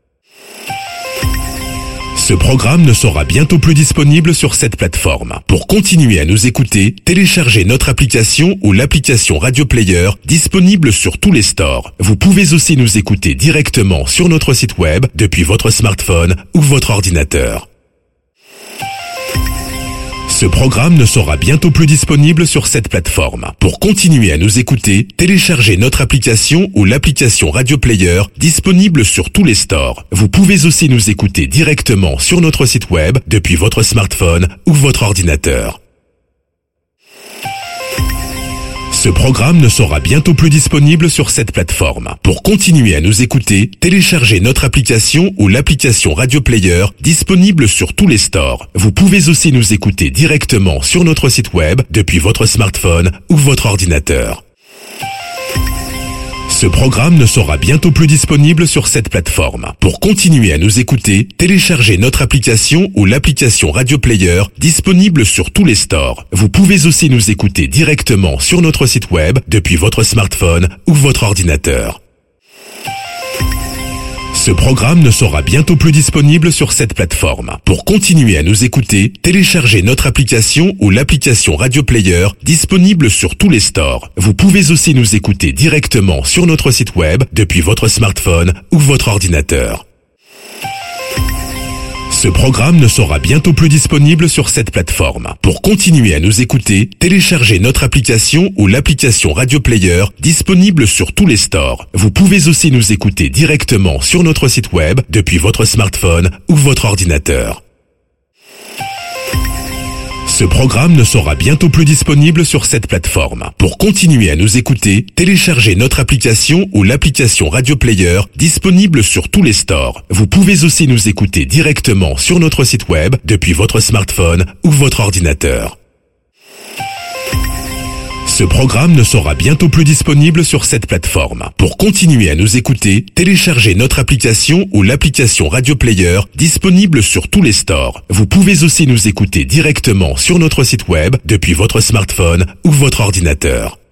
Ce programme ne sera bientôt plus disponible sur cette plateforme. Pour continuer à nous écouter, téléchargez notre application ou l'application Radio Player disponible sur tous les stores. Vous pouvez aussi nous écouter directement sur notre site web depuis votre smartphone ou votre ordinateur. Ce programme ne sera bientôt plus disponible sur cette plateforme. Pour continuer à nous écouter, téléchargez notre application ou l'application Radio Player disponible sur tous les stores. Vous pouvez aussi nous écouter directement sur notre site web depuis votre smartphone ou votre ordinateur. Ce programme ne sera bientôt plus disponible sur cette plateforme. Pour continuer à nous écouter, téléchargez notre application ou l'application Radio Player disponible sur tous les stores. Vous pouvez aussi nous écouter directement sur notre site web depuis votre smartphone ou votre ordinateur. Ce programme ne sera bientôt plus disponible sur cette plateforme. Pour continuer à nous écouter, téléchargez notre application ou l'application Radio Player disponible sur tous les stores. Vous pouvez aussi nous écouter directement sur notre site web depuis votre smartphone ou votre ordinateur. Ce programme ne sera bientôt plus disponible sur cette plateforme. Pour continuer à nous écouter, téléchargez notre application ou l'application Radio Player disponible sur tous les stores. Vous pouvez aussi nous écouter directement sur notre site web depuis votre smartphone ou votre ordinateur. Ce programme ne sera bientôt plus disponible sur cette plateforme. Pour continuer à nous écouter, téléchargez notre application ou l'application Radio Player disponible sur tous les stores. Vous pouvez aussi nous écouter directement sur notre site web depuis votre smartphone ou votre ordinateur. Ce programme ne sera bientôt plus disponible sur cette plateforme. Pour continuer à nous écouter, téléchargez notre application ou l'application Radio Player disponible sur tous les stores. Vous pouvez aussi nous écouter directement sur notre site web depuis votre smartphone ou votre ordinateur. Ce programme ne sera bientôt plus disponible sur cette plateforme. Pour continuer à nous écouter, téléchargez notre application ou l'application Radio Player disponible sur tous les stores. Vous pouvez aussi nous écouter directement sur notre site web depuis votre smartphone ou votre ordinateur.